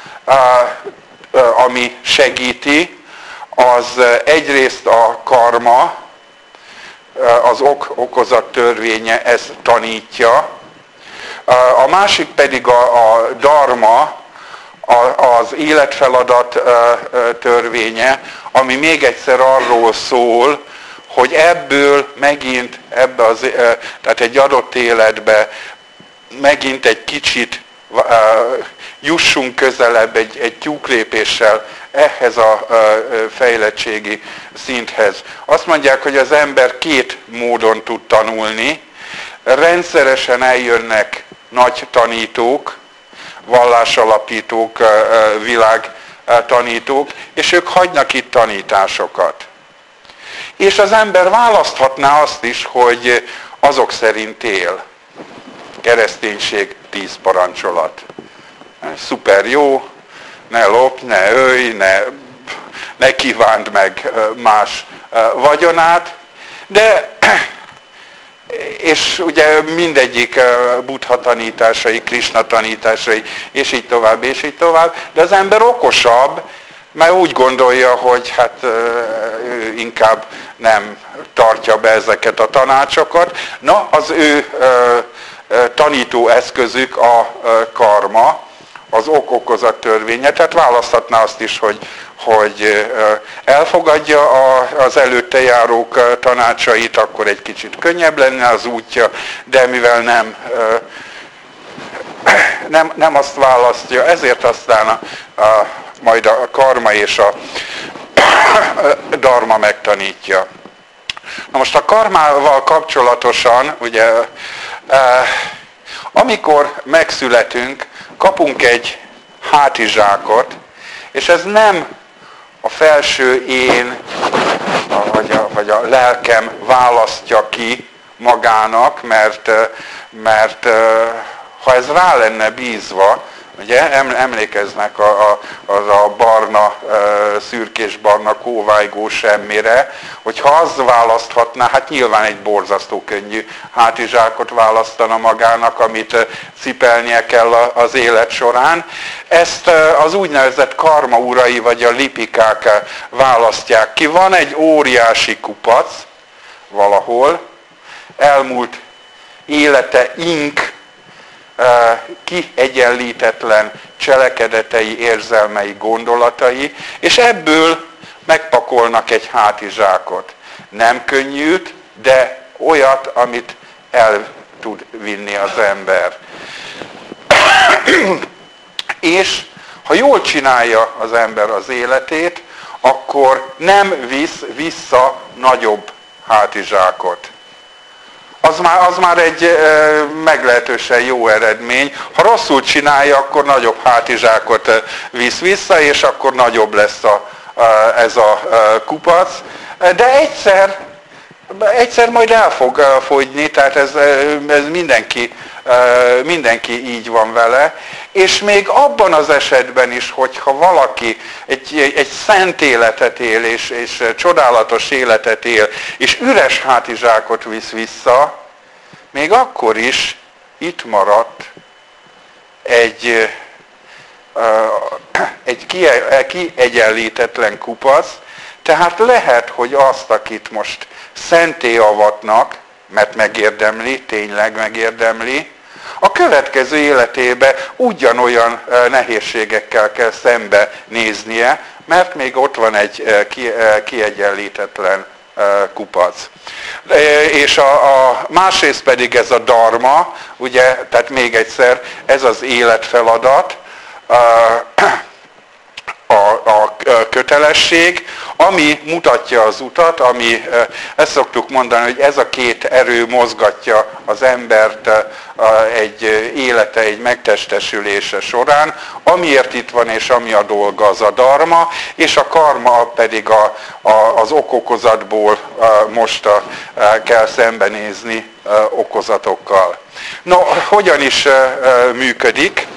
ami segíti, az egyrészt a karma, az ok-okozat törvénye ezt tanítja, a másik pedig a, a dharma, az életfeladat törvénye, ami még egyszer arról szól, hogy ebből megint, ebbe az, tehát egy adott életbe megint egy kicsit jussunk közelebb egy, egy tyúklépéssel ehhez a fejlettségi szinthez. Azt mondják, hogy az ember két módon tud tanulni. Rendszeresen eljönnek nagy tanítók, vallásalapítók, világtanítók, és ők hagynak itt tanításokat. És az ember választhatná azt is, hogy azok szerint él. Kereszténység, tíz parancsolat. Szuper jó, ne lopj, ne ölj, ne, ne kívánd meg más vagyonát, de és ugye mindegyik Buddha tanításai, Krisna tanításai, és így tovább, és így tovább, de az ember okosabb, mert úgy gondolja, hogy hát ő inkább nem tartja be ezeket a tanácsokat. Na, az ő tanító eszközük a karma, az ok-okozat törvénye, tehát választhatná azt is, hogy, hogy elfogadja az előtte járók tanácsait, akkor egy kicsit könnyebb lenne az útja, de mivel nem, nem, nem azt választja, ezért aztán a, a, majd a karma és a dharma megtanítja. Na most a karmával kapcsolatosan, ugye, amikor megszületünk, kapunk egy hátizsákot, és ez nem a felső én, vagy a, vagy a lelkem választja ki magának, mert, mert ha ez rá lenne bízva, Ugye emlékeznek a, a, az a barna, szürkés-barna kóvájgó semmire, hogy ha az választhatná, hát nyilván egy borzasztó könnyű hátizsákot választana magának, amit cipelnie kell az élet során. Ezt az úgynevezett karma urai, vagy a lipikák választják ki. Van egy óriási kupac valahol, elmúlt élete ink, kiegyenlítetlen cselekedetei, érzelmei, gondolatai, és ebből megpakolnak egy hátizsákot. Nem könnyűt, de olyat, amit el tud vinni az ember. És ha jól csinálja az ember az életét, akkor nem visz vissza nagyobb hátizsákot. Az már, az már egy e, meglehetősen jó eredmény. Ha rosszul csinálja, akkor nagyobb hátizsákot e, visz vissza, és akkor nagyobb lesz a, a, ez a e, kupac. De egyszer, egyszer majd el fog e, fogyni, tehát ez, ez mindenki, e, mindenki így van vele. És még abban az esetben is, hogyha valaki egy, egy szent életet él, és, és csodálatos életet él, és üres hátizsákot visz vissza, még akkor is itt maradt egy, egy kiegyenlítetlen kupac, tehát lehet, hogy azt, akit most szenté avatnak, mert megérdemli, tényleg megérdemli, a következő életébe ugyanolyan nehézségekkel kell szembe néznie, mert még ott van egy kiegyenlítetlen kupac. És a, a másrészt pedig ez a dharma, ugye, tehát még egyszer, ez az életfeladat, A, a kötelesség, ami mutatja az utat, ami, ezt szoktuk mondani, hogy ez a két erő mozgatja az embert egy élete, egy megtestesülése során, amiért itt van és ami a dolga, az a dharma, és a karma pedig a, a, az okokozatból most a, kell szembenézni okozatokkal. No, hogyan is működik?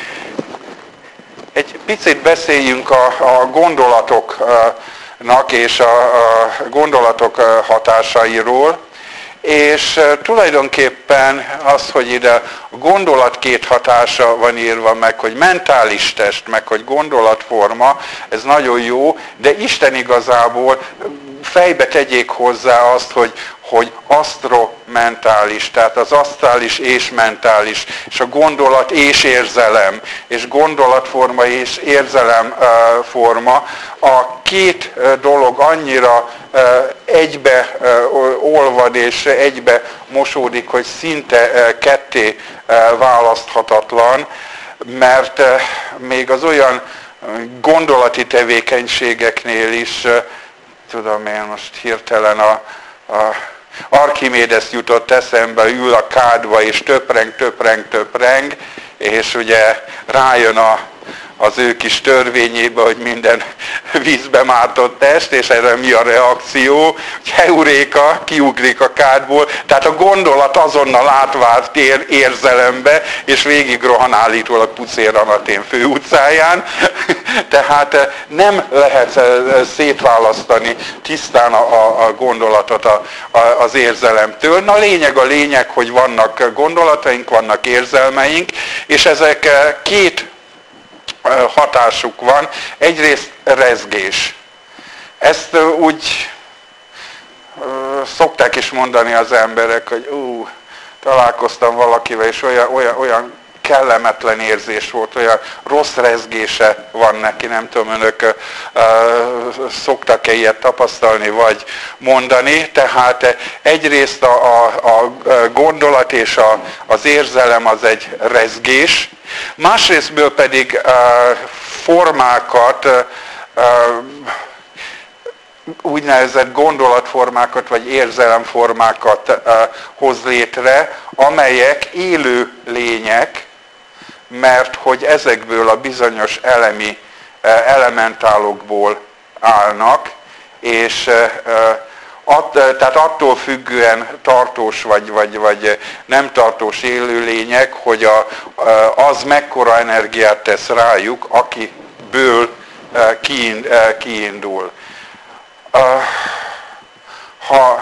Egy picit beszéljünk a, a gondolatoknak és a, a gondolatok hatásairól, és tulajdonképpen az, hogy ide a gondolat két hatása van írva meg, hogy mentális test, meg hogy gondolatforma, ez nagyon jó, de Isten igazából fejbe tegyék hozzá azt, hogy, hogy asztromentális, tehát az asztrális és mentális, és a gondolat és érzelem, és gondolatforma és érzelemforma. A két dolog annyira egybe olvad és egybe mosódik, hogy szinte ketté választhatatlan, mert még az olyan gondolati tevékenységeknél is, tudom én most hirtelen a, a Archimédes jutott eszembe, ül a kádba és töpreng, töpreng, töpreng, és ugye rájön a, az ő kis törvényébe, hogy minden vízbe mártott test, és erre mi a reakció, hogy heuréka, kiugrik a kádból, tehát a gondolat azonnal átvált ér, érzelembe, és végigrohan állítólag Pucéranatén főutcáján, tehát nem lehet szétválasztani tisztán a, a gondolatot a, a, az érzelemtől. Na lényeg a lényeg, hogy vannak gondolataink, vannak érzelmeink, és ezek két hatásuk van. Egyrészt rezgés. Ezt úgy szokták is mondani az emberek, hogy ú, találkoztam valakivel, és olyan, olyan, olyan kellemetlen érzés volt, olyan rossz rezgése van neki, nem tudom, önök szoktak-e ilyet tapasztalni, vagy mondani. Tehát egyrészt a, a, a gondolat és a, az érzelem az egy rezgés, másrésztből pedig uh, formákat, uh, úgynevezett gondolatformákat vagy érzelemformákat uh, hoz létre, amelyek élő lények, mert hogy ezekből a bizonyos elemi uh, elementálokból állnak, és uh, At, tehát attól függően tartós vagy, vagy, vagy nem tartós élőlények, hogy a, az mekkora energiát tesz rájuk, akiből kiindul. Ha,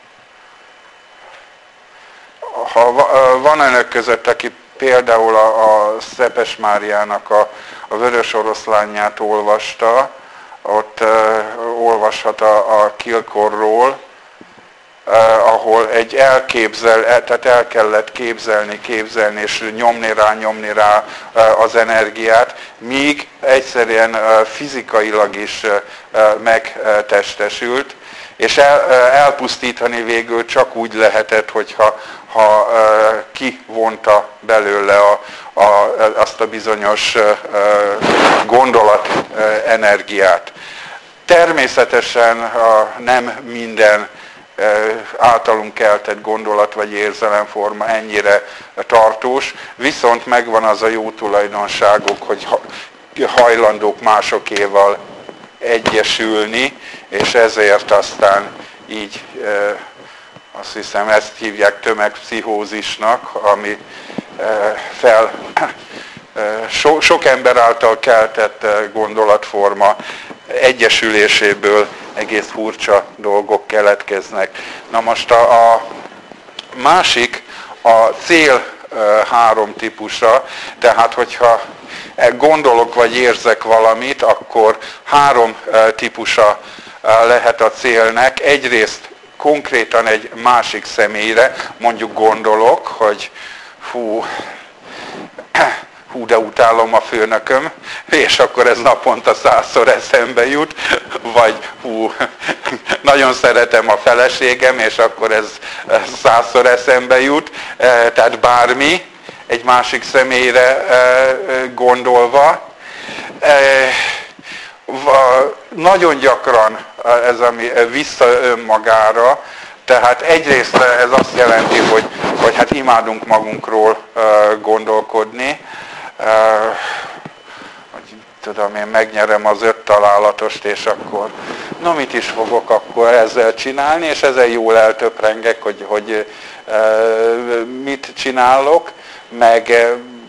ha van önök között, aki például a, a Szepes Máriának a, a Vörös Oroszlánját olvasta, ott uh, olvashat a, a Kilkorról, uh, ahol egy elképzel, tehát el kellett képzelni, képzelni, és nyomni rá, nyomni rá uh, az energiát, míg egyszerűen uh, fizikailag is uh, megtestesült, és el, uh, elpusztítani végül csak úgy lehetett, hogyha ha uh, kivonta belőle a, a, azt a bizonyos uh, gondolat uh, energiát. Természetesen uh, nem minden uh, általunk keltett gondolat vagy érzelemforma ennyire tartós, viszont megvan az a jó tulajdonságok, hogy hajlandók másokéval egyesülni, és ezért aztán így uh, azt hiszem, ezt hívják tömegpszichózisnak, ami fel, so, sok ember által keltett gondolatforma egyesüléséből egész furcsa dolgok keletkeznek. Na most a, a másik, a cél három típusa, tehát hogyha gondolok vagy érzek valamit, akkor három típusa lehet a célnek. Egyrészt konkrétan egy másik személyre, mondjuk gondolok, hogy hú, hú, de utálom a főnököm, és akkor ez naponta százszor eszembe jut, vagy hú, nagyon szeretem a feleségem, és akkor ez százszor eszembe jut, tehát bármi, egy másik személyre gondolva. Nagyon gyakran ez, ami vissza önmagára, tehát egyrészt ez azt jelenti, hogy, hogy hát imádunk magunkról gondolkodni, hogy tudom én, megnyerem az öt találatost, és akkor na mit is fogok akkor ezzel csinálni, és ezen jól eltöprengek, hogy, hogy mit csinálok, meg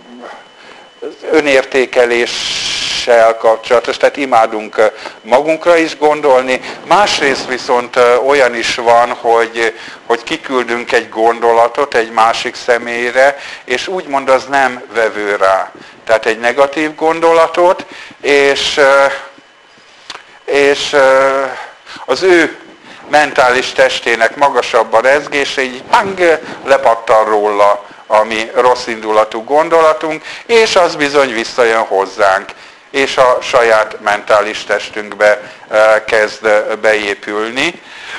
önértékeléssel kapcsolatos, tehát imádunk magunkra is gondolni. Másrészt viszont olyan is van, hogy, hogy kiküldünk egy gondolatot egy másik személyre, és úgymond az nem vevő rá. Tehát egy negatív gondolatot, és, és az ő mentális testének magasabb a rezgése, így pang, lepattan róla a mi rossz indulatú gondolatunk, és az bizony visszajön hozzánk, és a saját mentális testünkbe kezd beépülni.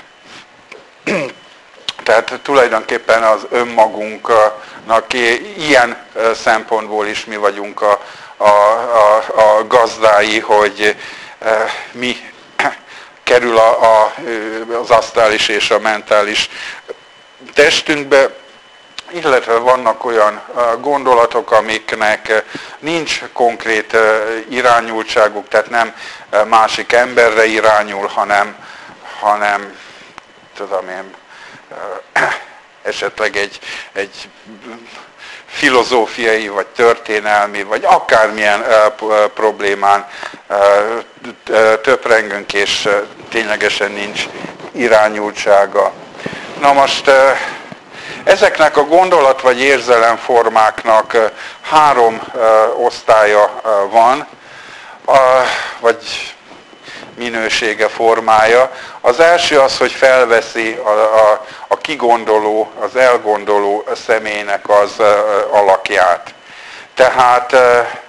Tehát tulajdonképpen az önmagunknak ilyen szempontból is mi vagyunk a, a, a, a gazdái, hogy mi kerül a, a, az asztális és a mentális testünkbe, illetve vannak olyan gondolatok, amiknek nincs konkrét irányultságuk, tehát nem másik emberre irányul, hanem, hanem tudom én, esetleg egy, egy filozófiai, vagy történelmi, vagy akármilyen problémán töprengünk, és ténylegesen nincs irányultsága. Na most ezeknek a gondolat vagy érzelemformáknak három osztálya van, vagy minősége, formája. Az első az, hogy felveszi a, a, a kigondoló, az elgondoló személynek az alakját. Tehát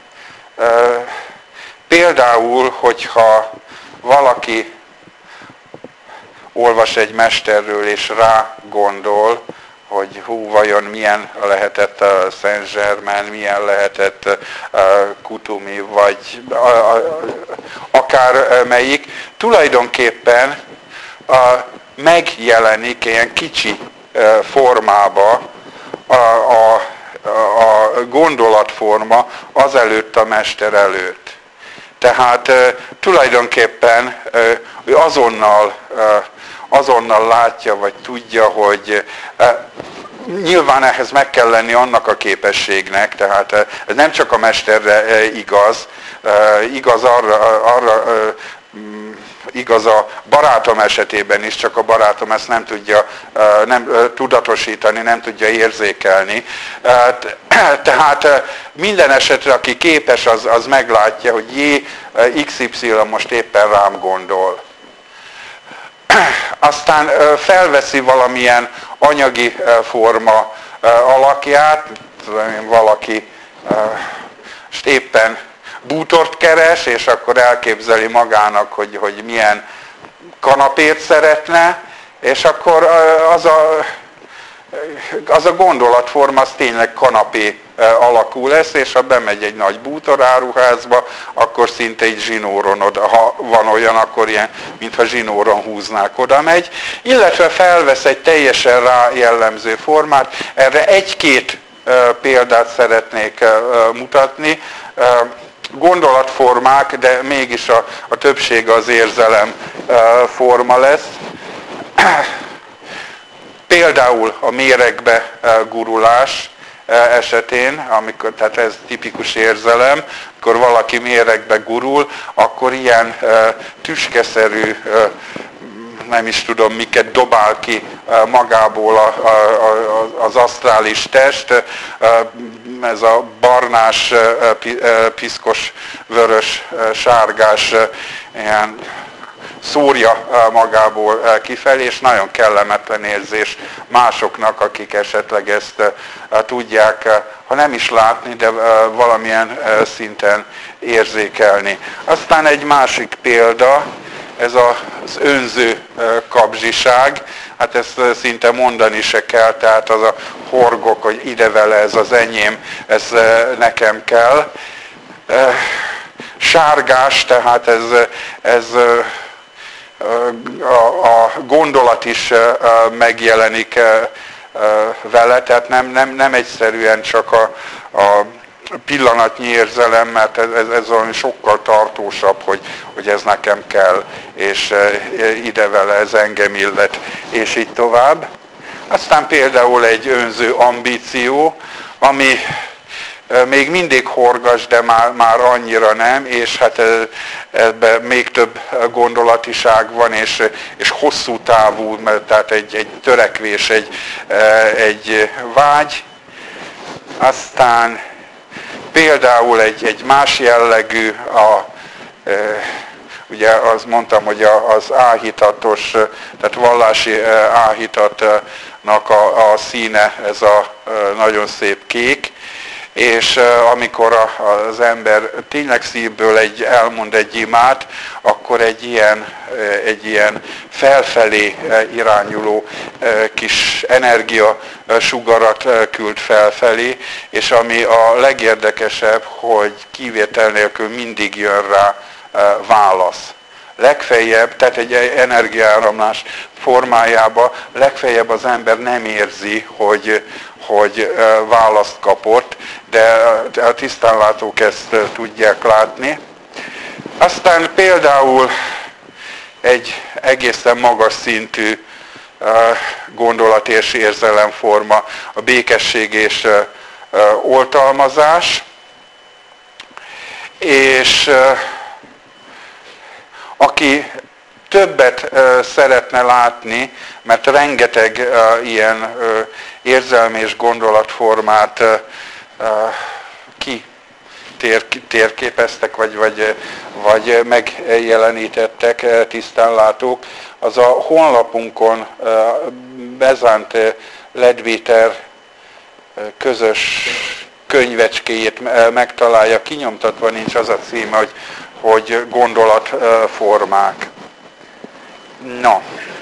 például, hogyha valaki olvas egy mesterről és rá gondol, hogy hú, vajon milyen lehetett a Saint-Germain, milyen lehetett a Kutumi, vagy a, a, akár melyik, tulajdonképpen a, megjelenik ilyen kicsi formába a, a, a gondolatforma azelőtt a mester előtt. Tehát tulajdonképpen azonnal azonnal látja, vagy tudja, hogy nyilván ehhez meg kell lenni annak a képességnek, tehát ez nem csak a mesterre igaz, igaz arra, arra igaz a barátom esetében is, csak a barátom ezt nem tudja nem, tudatosítani, nem tudja érzékelni. Tehát minden esetre, aki képes, az, az meglátja, hogy J, iksz ipszilon most éppen rám gondol. Aztán felveszi valamilyen anyagi forma alakját, valaki most éppen bútort keres, és akkor elképzeli magának, hogy, hogy milyen kanapét szeretne, és akkor az a, az a gondolatforma az tényleg kanapé alakú lesz, és ha bemegy egy nagy bútoráruházba, akkor szinte egy zsinóron oda, ha van olyan, akkor ilyen, mintha zsinóron húznák, oda megy, illetve felvesz egy teljesen rá jellemző formát. Erre egy-két példát szeretnék mutatni, gondolatformák, de mégis a, a többsége az érzelem forma lesz. Például a méregbe gurulás esetén, amikor, tehát ez tipikus érzelem, amikor valaki méregbe gurul, akkor ilyen tüskeszerű, nem is tudom miket dobál ki magából a, a, a, az asztrális test, ez a barnás, piszkos, vörös, sárgás, ilyen szúrja magából kifelé, és nagyon kellemetlen érzés másoknak, akik esetleg ezt tudják, ha nem is látni, de valamilyen szinten érzékelni. Aztán egy másik példa, ez az önző kapzsiság, hát ezt szinte mondani se kell, tehát az a horgok, hogy ide vele, ez az enyém, ez nekem kell. Sárgás, tehát ez, ez a, a gondolat is megjelenik vele, tehát nem, nem, nem egyszerűen csak a, a pillanatnyi érzelem, mert ez, ez, ez olyan sokkal tartósabb, hogy, hogy ez nekem kell, és ide vele, ez engem illet, és így tovább. Aztán például egy önző ambíció, ami még mindig horgas, de már, már annyira nem, és hát ebben még több gondolatiság van, és, és hosszú távú, tehát egy, egy törekvés, egy, egy vágy. Aztán például egy, egy más jellegű, a, ugye azt mondtam, hogy az áhítatos, tehát vallási áhítatnak a, a színe, ez a nagyon szép kék, és amikor az ember tényleg szívből egy, elmond egy imát, akkor egy ilyen, egy ilyen felfelé irányuló kis energiasugarat küld felfelé, és ami a legérdekesebb, hogy kivétel nélkül mindig jön rá válasz. Legfeljebb, tehát egy energiaáramlás formájában legfeljebb az ember nem érzi, hogy, hogy választ kapott, de a tisztánlátók ezt tudják látni. Aztán például egy egészen magas szintű gondolat és érzelemforma, a békesség és oltalmazás, és aki többet uh, szeretne látni, mert rengeteg uh, ilyen uh, érzelmi és gondolatformát uh, uh, ki tér, térképeztek, vagy, vagy, vagy megjelenítettek uh, tisztánlátók, az a honlapunkon uh, Bezánt Ledviter uh, közös könyvecskéjét uh, megtalálja, kinyomtatva nincs, az a címe, hogy hogy gondolatformák. No.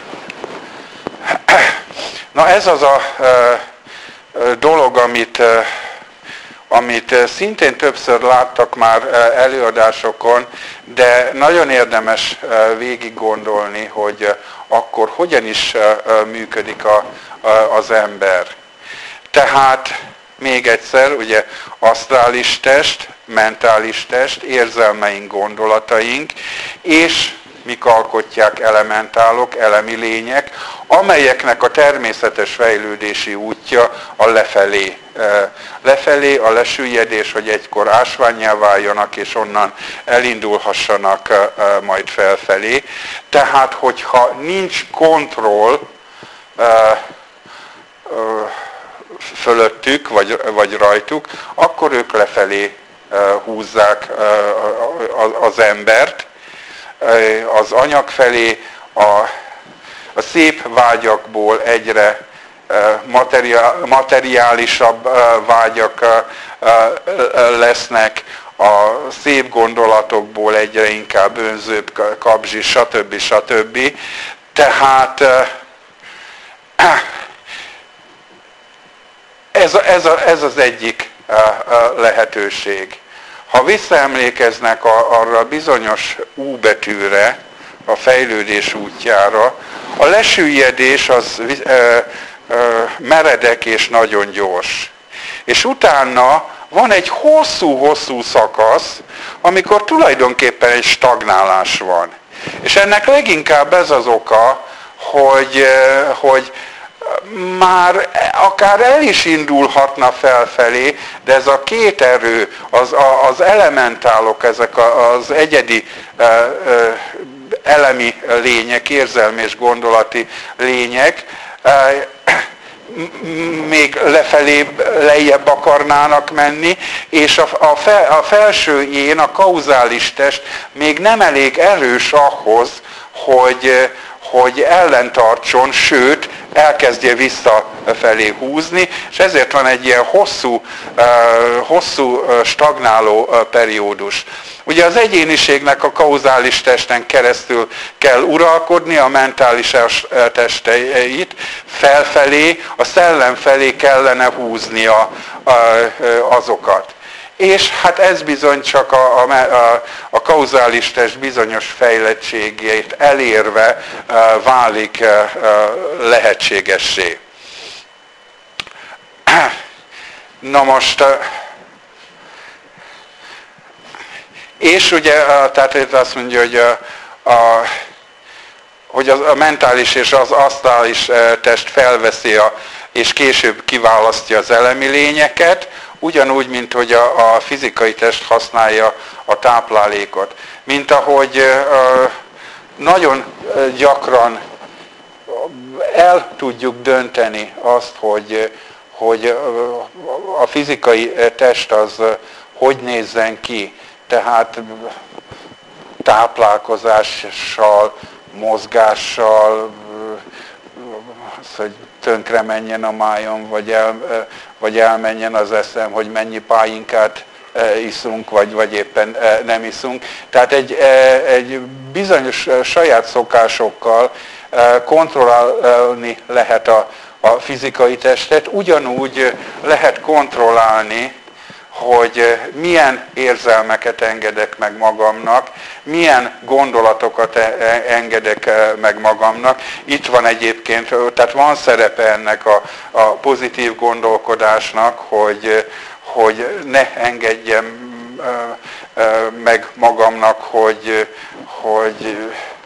Na ez az a dolog, amit, amit szintén többször láttak már előadásokon, de nagyon érdemes végig gondolni, hogy akkor hogyan is működik a, az ember. Tehát még egyszer, ugye asztrális test, mentális test, érzelmeink, gondolataink, és mik alkotják elementálok, elemi lények, amelyeknek a természetes fejlődési útja a lefelé. Lefelé a lesüllyedés, hogy egykor ásvánnyá váljanak, és onnan elindulhassanak majd felfelé. Tehát, hogyha nincs kontroll fölöttük, vagy, vagy rajtuk, akkor ők lefelé húzzák az embert, az anyag felé, a, a szép vágyakból egyre materiálisabb vágyak lesznek, a szép gondolatokból egyre inkább önzőbb, kabzsi, stb. stb. Tehát ez, ez, a, ez az egyik lehetőség. Ha visszaemlékeznek arra a bizonyos U betűre, a fejlődés útjára, a lesüllyedés az ö, ö, meredek és nagyon gyors. És utána van egy hosszú-hosszú szakasz, amikor tulajdonképpen egy stagnálás van. És ennek leginkább ez az oka, hogy, hogy már akár el is indulhatna felfelé, de ez a két erő, az, az elementálok, ezek az egyedi elemi lények, érzelmi és gondolati lények, még lefelé, lejjebb akarnának menni, és a, a, fel, a felső én, a kauzális test még nem elég erős ahhoz, hogy, hogy ellentartson, sőt, elkezdje visszafelé húzni, és ezért van egy ilyen hosszú, hosszú stagnáló periódus. Ugye az egyéniségnek a kauzális testen keresztül kell uralkodni, a mentális testeit felfelé, a szellem felé kellene húznia azokat. És hát ez bizony csak a, a, a kauzális test bizonyos fejlettségét elérve válik lehetségessé. Na most, és ugye, tehát azt mondja, hogy a, a, hogy a mentális és az asztrális test felveszi a, és később kiválasztja az elemi lényeket, ugyanúgy, mint hogy a, a fizikai test használja a táplálékot. Mint ahogy nagyon gyakran el tudjuk dönteni azt, hogy, hogy a fizikai test az hogy nézzen ki. Tehát táplálkozással, mozgással, az, hogy tönkre menjen a májam, vagy, el, vagy elmenjen az eszem, hogy mennyi pálinkát iszunk, vagy, vagy éppen nem iszunk. Tehát egy, egy bizonyos saját szokásokkal kontrollálni lehet a, a fizikai testet, ugyanúgy lehet kontrollálni, hogy milyen érzelmeket engedek meg magamnak, milyen gondolatokat engedek meg magamnak. Itt van egyébként, tehát van szerepe ennek a, a pozitív gondolkodásnak, hogy, hogy ne engedjem meg magamnak, hogy, hogy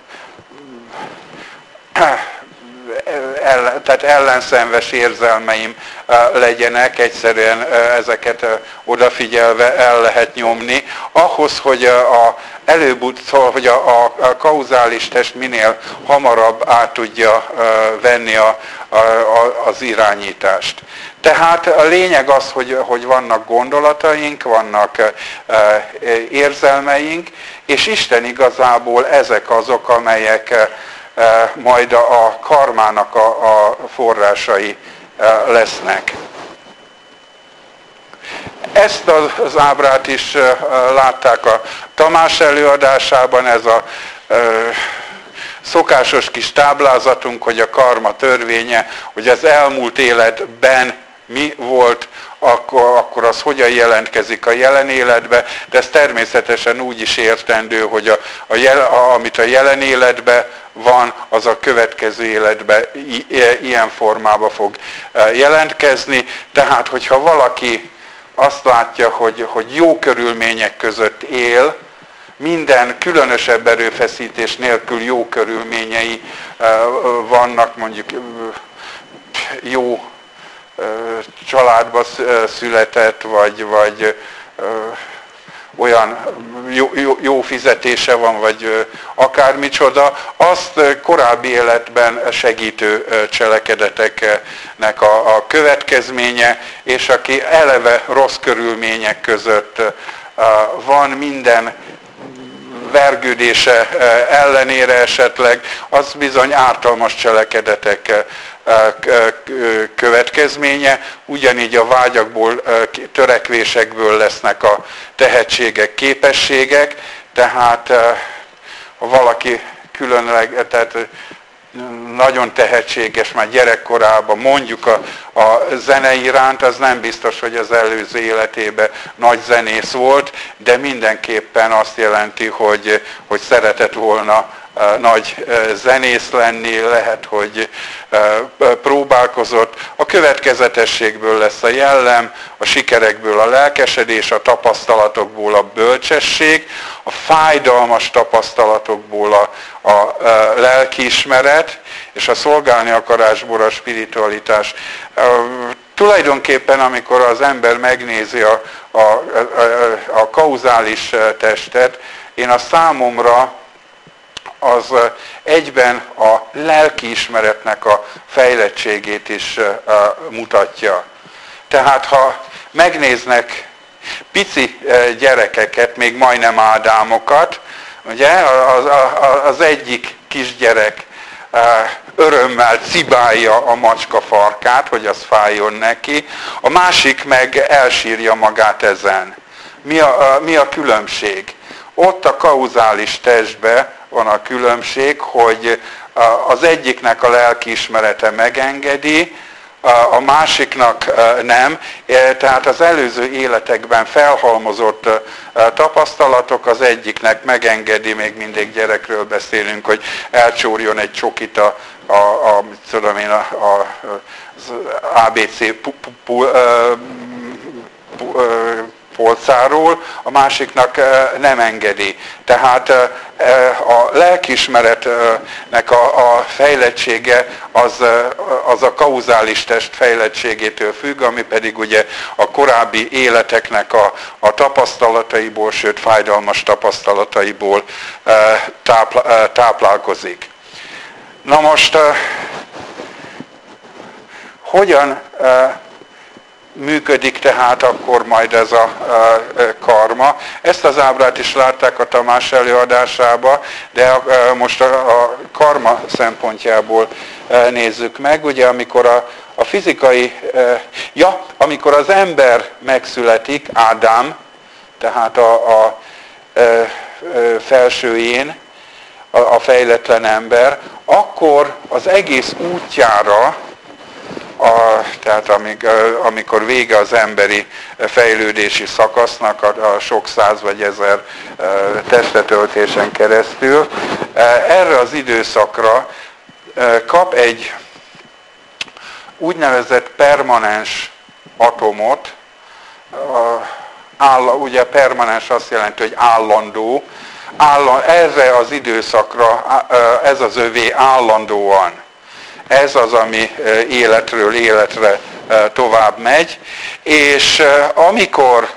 El, tehát ellenszenves érzelmeim legyenek, egyszerűen ezeket odafigyelve el lehet nyomni. Ahhoz, hogy a, előbb, szóval, hogy a, a kauzális test minél hamarabb át tudja venni a, a, az irányítást. Tehát a lényeg az, hogy, hogy vannak gondolataink, vannak érzelmeink, és Isten igazából ezek azok, amelyek majd a karmának a, a forrásai lesznek. Ezt az ábrát is látták a Tamás előadásában, ez a szokásos kis táblázatunk, hogy a karma törvénye, hogy az elmúlt életben mi volt, akkor, akkor az hogyan jelentkezik a jelen életbe, de ez természetesen úgy is értendő, hogy a, a jel, a, amit a jelen életben van, az a következő életben ilyen formában fog jelentkezni. Tehát, hogyha valaki azt látja, hogy, hogy jó körülmények között él, minden különösebb erőfeszítés nélkül jó körülményei vannak, mondjuk jó családba született, vagy, vagy olyan jó, jó, jó fizetése van, vagy akármicsoda, azt korábbi életben segítő cselekedeteknek a, a következménye, és aki eleve rossz körülmények között van, minden vergődése ellenére esetleg, az bizony ártalmas cselekedetek következménye, ugyanígy a vágyakból, törekvésekből lesznek a tehetségek, képességek, tehát ha valaki különleg, tehát nagyon tehetséges már gyerekkorában, mondjuk a, a zene iránt, az nem biztos, hogy az előző életében nagy zenész volt, de mindenképpen azt jelenti, hogy, hogy szeretett volna nagy zenész lenni, lehet, hogy próbálkozott. A következetességből lesz a jellem, a sikerekből a lelkesedés, a tapasztalatokból a bölcsesség, a fájdalmas tapasztalatokból a, a lelkiismeret, és a szolgálni akarásból a spiritualitás. Tulajdonképpen, amikor az ember megnézi a, a, a, a kauzális testet, én a számomra az egyben a lelkiismeretnek a fejlettségét is mutatja. Tehát ha megnéznek pici gyerekeket, még majdnem Ádámokat, ugye az, az egyik kisgyerek örömmel cibálja a macska farkát, hogy az fájjon neki, a másik meg elsírja magát ezen. Mi a, mi a különbség? Ott a kauzális testben van a különbség, hogy az egyiknek a lelkiismerete megengedi, a másiknak nem. Tehát az előző életekben felhalmozott tapasztalatok az egyiknek megengedi, még mindig gyerekről beszélünk, hogy elcsórjon egy csokit a, a, a, tudom én, a, a, az á bé cé pu, pu, pu, pu, polcáról, a másiknak nem engedi. Tehát a lelkiismeretnek a, a fejlettsége az, az a kauzális test fejlettségétől függ, ami pedig ugye a korábbi életeknek a, a tapasztalataiból, sőt fájdalmas tapasztalataiból tápl, táplálkozik. Na most, hogyan működik tehát akkor majd ez a karma? Ezt az ábrát is látták a Tamás előadásába, de most a karma szempontjából nézzük meg. Ugye amikor a, a fizikai, ja, amikor az ember megszületik, Ádám, tehát a, a felső én, a, a fejletlen ember, akkor az egész útjára, A, tehát amik, amikor vége az emberi fejlődési szakasznak a, a sok száz vagy ezer testetöltésen keresztül, erre az időszakra kap egy úgynevezett permanens atomot, áll, ugye permanens azt jelenti, hogy állandó, állandó, erre az időszakra ez az övé állandóan. Ez az, ami életről életre tovább megy, és amikor,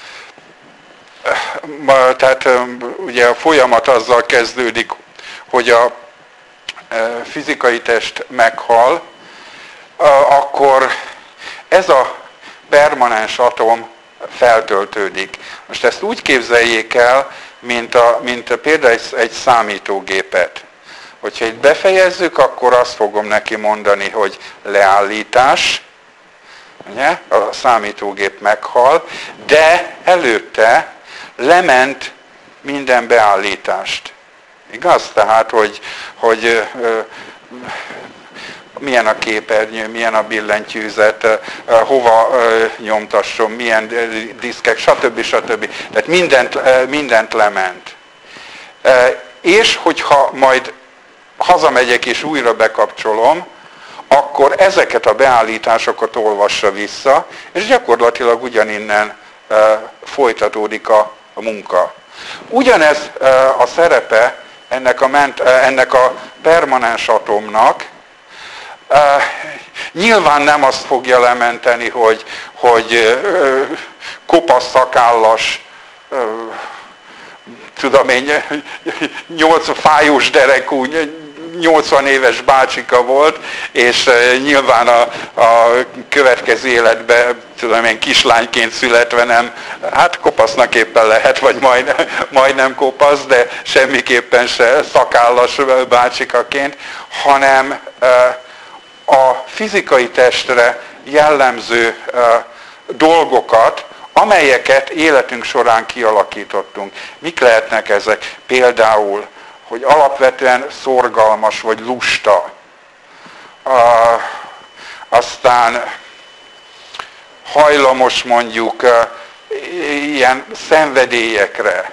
tehát ugye a folyamat azzal kezdődik, hogy a fizikai test meghal, akkor ez a permanens atom feltöltődik. Most ezt úgy képzeljék el, mint, a, mint a, például egy, egy számítógépet. Hogyha itt befejezzük, akkor azt fogom neki mondani, hogy leállítás, ugye? A számítógép meghal, de előtte lement minden beállítást. Igaz? Tehát, hogy, hogy ö, milyen a képernyő, milyen a billentyűzet, hova nyomtasson, milyen diszkek, stb. stb. Tehát mindent, mindent lement. És hogyha majd hazamegyek és újra bekapcsolom, akkor ezeket a beállításokat olvassa vissza, és gyakorlatilag ugyaninnen folytatódik a, a munka. Ugyanez a szerepe ennek a, ment, ennek a permanens atomnak. Nyilván nem azt fogja lementeni, hogy, hogy kopasz szakállas, tudom én, nyolc fájós derekú, nyolcvan éves bácsika volt, és nyilván a, a következő életben, tudom én, kislányként születve nem, hát kopasznak éppen lehet, vagy majd, majdnem kopasz, de semmiképpen se szakállas bácsikaként, hanem a fizikai testre jellemző dolgokat, amelyeket életünk során kialakítottunk. Mik lehetnek ezek? Például, hogy alapvetően szorgalmas vagy lusta. Uh, aztán hajlamos mondjuk uh, ilyen szenvedélyekre.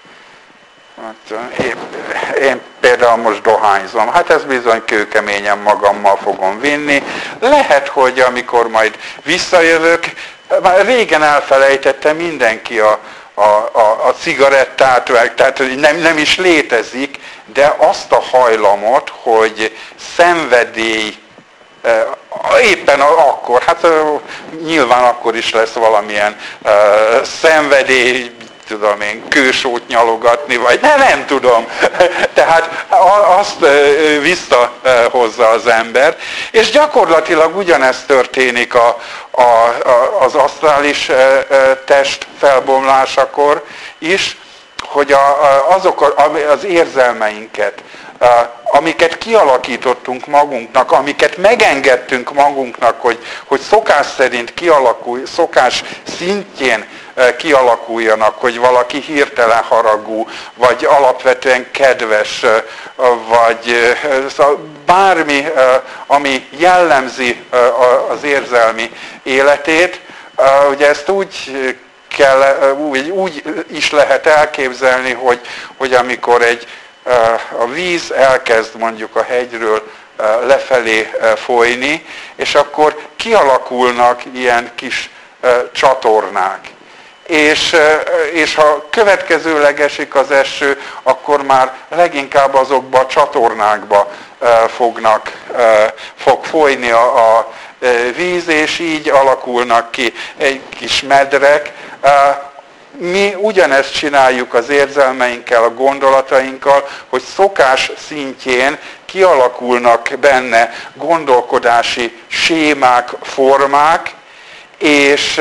Én, én például most dohányzom, hát ez bizony kőkeményen magammal fogom vinni. Lehet, hogy amikor majd visszajövök, már régen elfelejtette mindenki a, a, a, a cigarettát, tehát nem, nem is létezik, de azt a hajlamot, hogy szenvedély, éppen akkor, hát nyilván akkor is lesz valamilyen szenvedély, tudom én, kősót nyalogatni, vagy nem, nem tudom. Tehát azt visszahozza az ember. És gyakorlatilag ugyanezt történik a, a, a, az asztrális test felbomlásakor is, hogy a, azok az érzelmeinket, amiket kialakítottunk magunknak, amiket megengedtünk magunknak, hogy, hogy szokás szerint kialakulj, szokás szintjén kialakuljanak, hogy valaki hirtelen haragú, vagy alapvetően kedves, vagy bármi, ami jellemzi az érzelmi életét, ugye ezt úgy kell, úgy, úgy is lehet elképzelni, hogy, hogy amikor egy a víz elkezd mondjuk a hegyről lefelé folyni, és akkor kialakulnak ilyen kis csatornák. És, és ha következőleg esik az eső, akkor már leginkább azokba a csatornákba fognak, fog folyni a, a víz, és így alakulnak ki egy kis medrek. Mi ugyanezt csináljuk az érzelmeinkkel, a gondolatainkkal, hogy szokás szintjén kialakulnak benne gondolkodási sémák, formák, és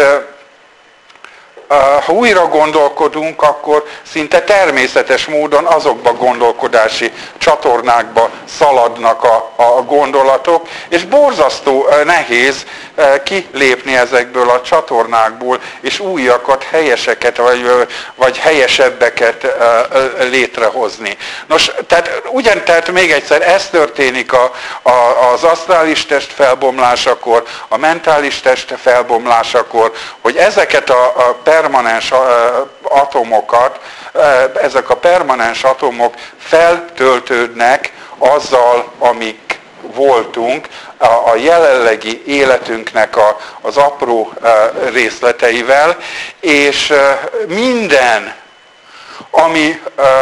ha újra gondolkodunk, akkor szinte természetes módon azokba gondolkodási csatornákba szaladnak a, a gondolatok, és borzasztó nehéz kilépni ezekből a csatornákból, és újakat, helyeseket, vagy, vagy helyesebbeket létrehozni. Nos, tehát ugyan, tehát még egyszer, ez történik a, a, az asztrális test felbomlásakor, a mentális test felbomlásakor, hogy ezeket a, a permanens atomokat, ezek a permanens atomok feltöltődnek azzal, amik voltunk, a jelenlegi életünknek a, az apró részleteivel, és minden, ami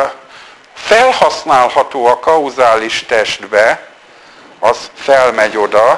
felhasználható a kauzális testbe, az felmegy oda,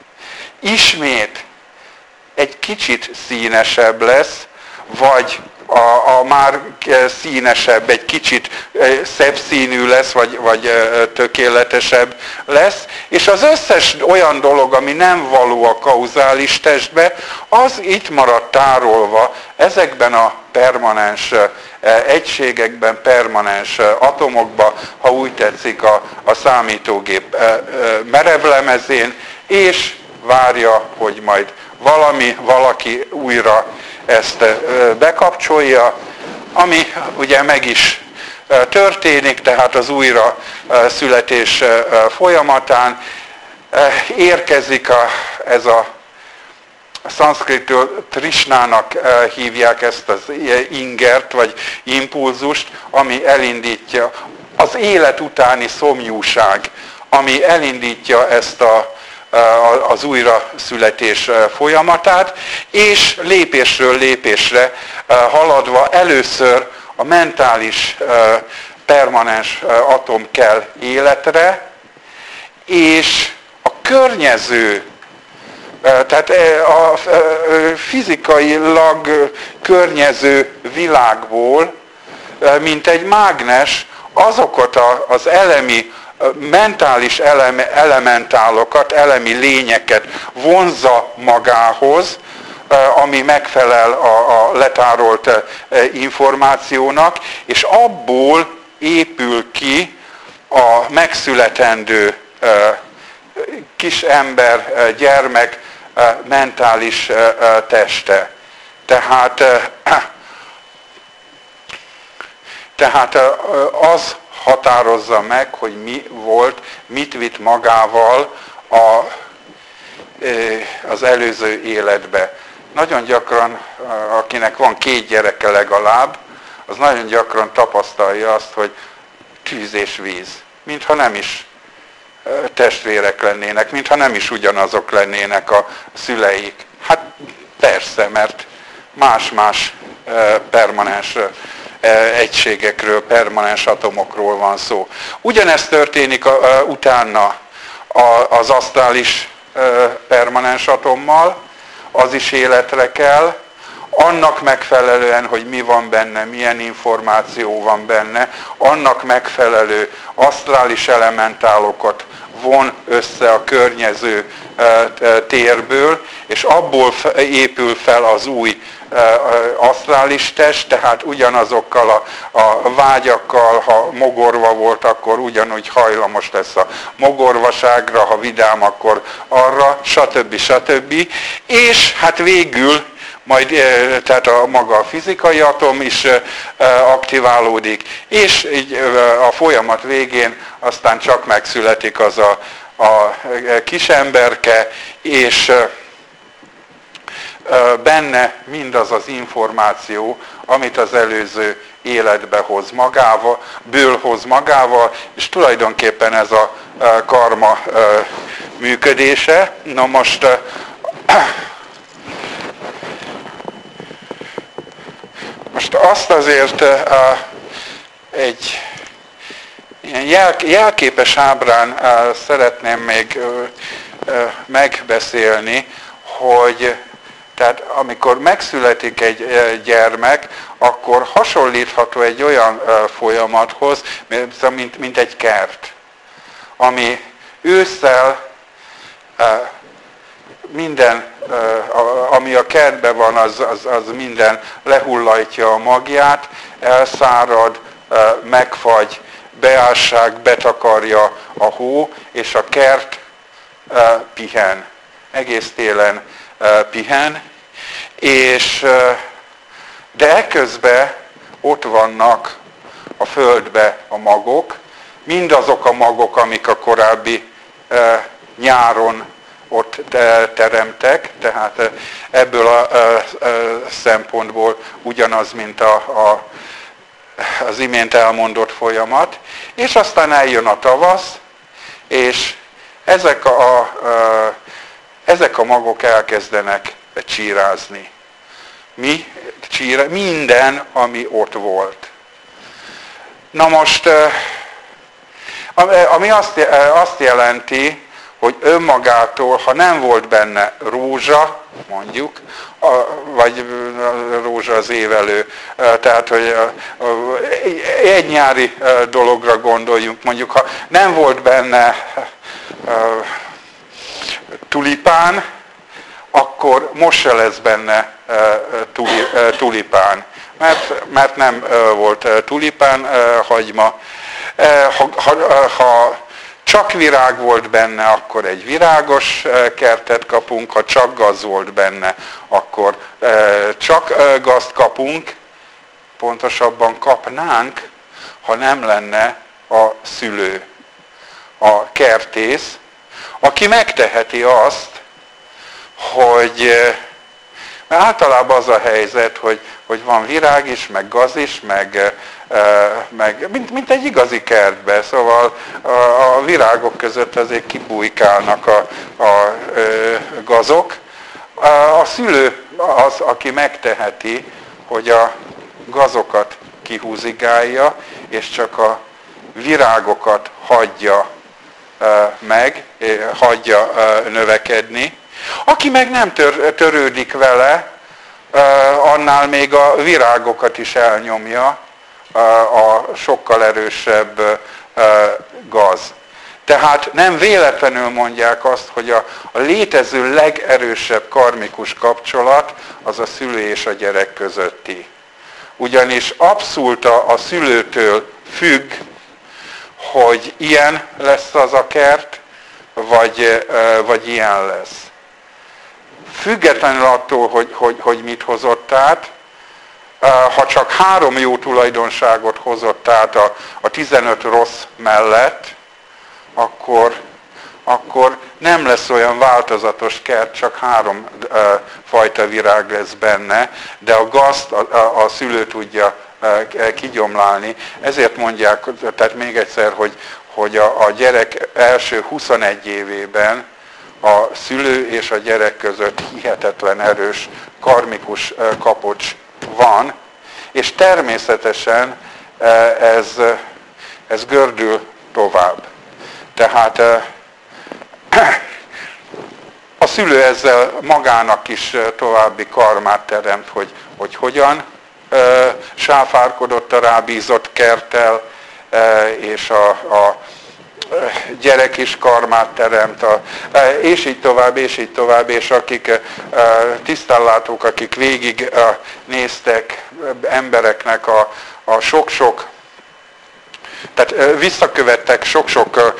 ismét egy kicsit színesebb lesz, vagy a, a már színesebb, egy kicsit szebb színű lesz, vagy, vagy tökéletesebb lesz, és az összes olyan dolog, ami nem való a kauzális testbe, az itt marad tárolva ezekben a permanens egységekben, permanens atomokban, ha úgy tetszik, a, a számítógép merevlemezén, és várja, hogy majd valami, valaki újra ezt bekapcsolja, ami ugye meg is történik, tehát az újra születés folyamatán érkezik a, ez a szanszkritül Trishnának hívják ezt az ingert, vagy impulzust, ami elindítja az élet utáni szomjúság, ami elindítja ezt a az újraszületés folyamatát, és lépésről lépésre haladva először a mentális permanens atom kell életre, és a környező, tehát a fizikailag környező világból, mint egy mágnes, azokat az elemi, mentális elementálokat, elemi lényeket vonzza magához, ami megfelel a, a letárolt információnak, és abból épül ki a megszületendő kis ember, gyermek mentális teste. Tehát, tehát az határozza meg, hogy mi volt, mit vitt magával a, az előző életbe. Nagyon gyakran, akinek van két gyereke legalább, az nagyon gyakran tapasztalja azt, hogy tűz és víz. Mintha nem is testvérek lennének, mintha nem is ugyanazok lennének a szüleik. Hát persze, mert más-más permanens egységekről, permanens atomokról van szó. Ugyanezt történik utána az asztrális permanens atommal, az is életre kell, annak megfelelően, hogy mi van benne, milyen információ van benne, annak megfelelő asztrális elementálokat von össze a környező térből, és abból épül fel az új asztrális test, tehát ugyanazokkal a, a vágyakkal, ha mogorva volt, akkor ugyanúgy hajlamos lesz a mogorvaságra, ha vidám, akkor arra, stb. stb. És hát végül majd tehát a maga a fizikai atom is aktiválódik, és így a folyamat végén aztán csak megszületik az a, a kisemberke, és benne mindaz az információ, amit az előző életbe hoz magával, ből hoz magával, és tulajdonképpen ez a karma működése. Na most most azt azért egy ilyen jel, jelképes ábrán szeretném még megbeszélni, hogy tehát amikor megszületik egy gyermek, akkor hasonlítható egy olyan folyamathoz, mint, mint egy kert, ami ősszel minden, ami a kertben van, az, az, az minden lehullajtja a magját, elszárad, megfagy, beássák, betakarja a hó, és a kert pihen. Egész télen pihen, és, de eközben ott vannak a földbe a magok, mindazok a magok, amik a korábbi nyáron ott teremtek, tehát ebből a szempontból ugyanaz, mint a, a, az imént elmondott folyamat, és aztán eljön a tavasz, és ezek a, a Ezek a magok elkezdenek csírázni. Mi? Csíra, minden, ami ott volt. Na most, ami azt, azt jelenti, hogy önmagától, ha nem volt benne rózsa, mondjuk, vagy rózsa az évelő, tehát, hogy egy nyári dologra gondoljunk, mondjuk, ha nem volt benne tulipán, akkor most se lesz benne tulipán, mert, mert nem volt tulipán hagyma. Ha, ha, ha csak virág volt benne, akkor egy virágos kertet kapunk, ha csak gaz volt benne, akkor csak gazt kapunk, pontosabban kapnánk, ha nem lenne a szülő, a kertész, aki megteheti azt, hogy mert általában az a helyzet, hogy, hogy van virág is, meg gaz is, meg, meg mint, mint egy igazi kertben, szóval a, a virágok között azért kibújkálnak a, a, a gazok. A szülő az, aki megteheti, hogy a gazokat kihúzigálja, és csak a virágokat hagyja meg, hagyja növekedni. Aki meg nem tör, törődik vele, annál még a virágokat is elnyomja a sokkal erősebb gaz. Tehát nem véletlenül mondják azt, hogy a, a létező legerősebb karmikus kapcsolat az a szülő és a gyerek közötti. Ugyanis abszolút a, a szülőtől függ, hogy ilyen lesz az a kert, vagy, vagy ilyen lesz. Függetlenül attól, hogy, hogy, hogy mit hozott át, ha csak három jó tulajdonságot hozott át a, a tizenöt rossz mellett, akkor, akkor nem lesz olyan változatos kert, csak három uh, fajta virág lesz benne, de a gazt a, a, a szülő tudja uh, kigyomlálni. Ezért mondják, tehát még egyszer, hogy, hogy a, a gyerek első huszonegy évében a szülő és a gyerek között hihetetlen erős karmikus uh, kapocs van, és természetesen uh, ez, ez gördül tovább. Tehát a szülő ezzel magának is további karmát teremt, hogy, hogy hogyan sáfárkodott a rábízott kerttel, és a, a gyerek is karmát teremt, a, és így tovább, és így tovább, és akik tisztánlátók, akik végig néztek embereknek a, a sok-sok, tehát visszakövettek sok-sok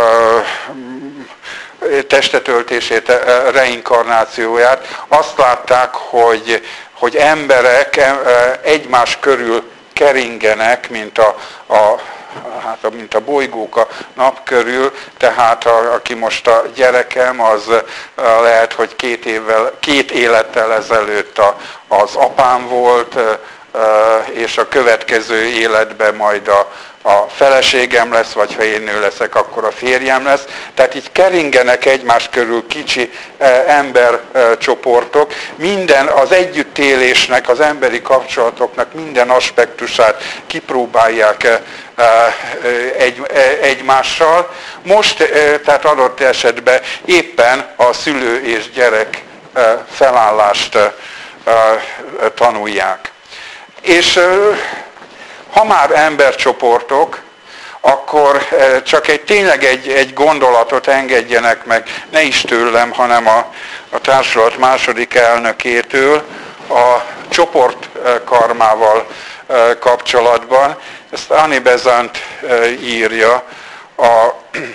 testetöltését, reinkarnációját, azt látták, hogy, hogy emberek egymás körül keringenek, mint a, a, hát, mint a bolygók a nap körül, tehát a, aki most a gyerekem, az lehet, hogy két évvel, két élettel ezelőtt a, az apám volt, és a következő életben majd a a feleségem lesz, vagy ha én nő leszek, akkor a férjem lesz. Tehát így keringenek egymás körül kicsi embercsoportok. Minden az együttélésnek, az emberi kapcsolatoknak minden aspektusát kipróbálják egy, egymással. Most, tehát adott esetben éppen a szülő és gyerek felállást tanulják. És ha már embercsoportok, akkor csak egy, tényleg egy, egy gondolatot engedjenek meg, ne is tőlem, hanem a, a társulat második elnökétől, a csoportkarmával kapcsolatban. Ezt Annie Besant írja a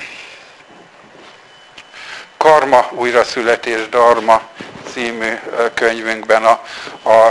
Karma újraszületés Dharma című könyvünkben a, a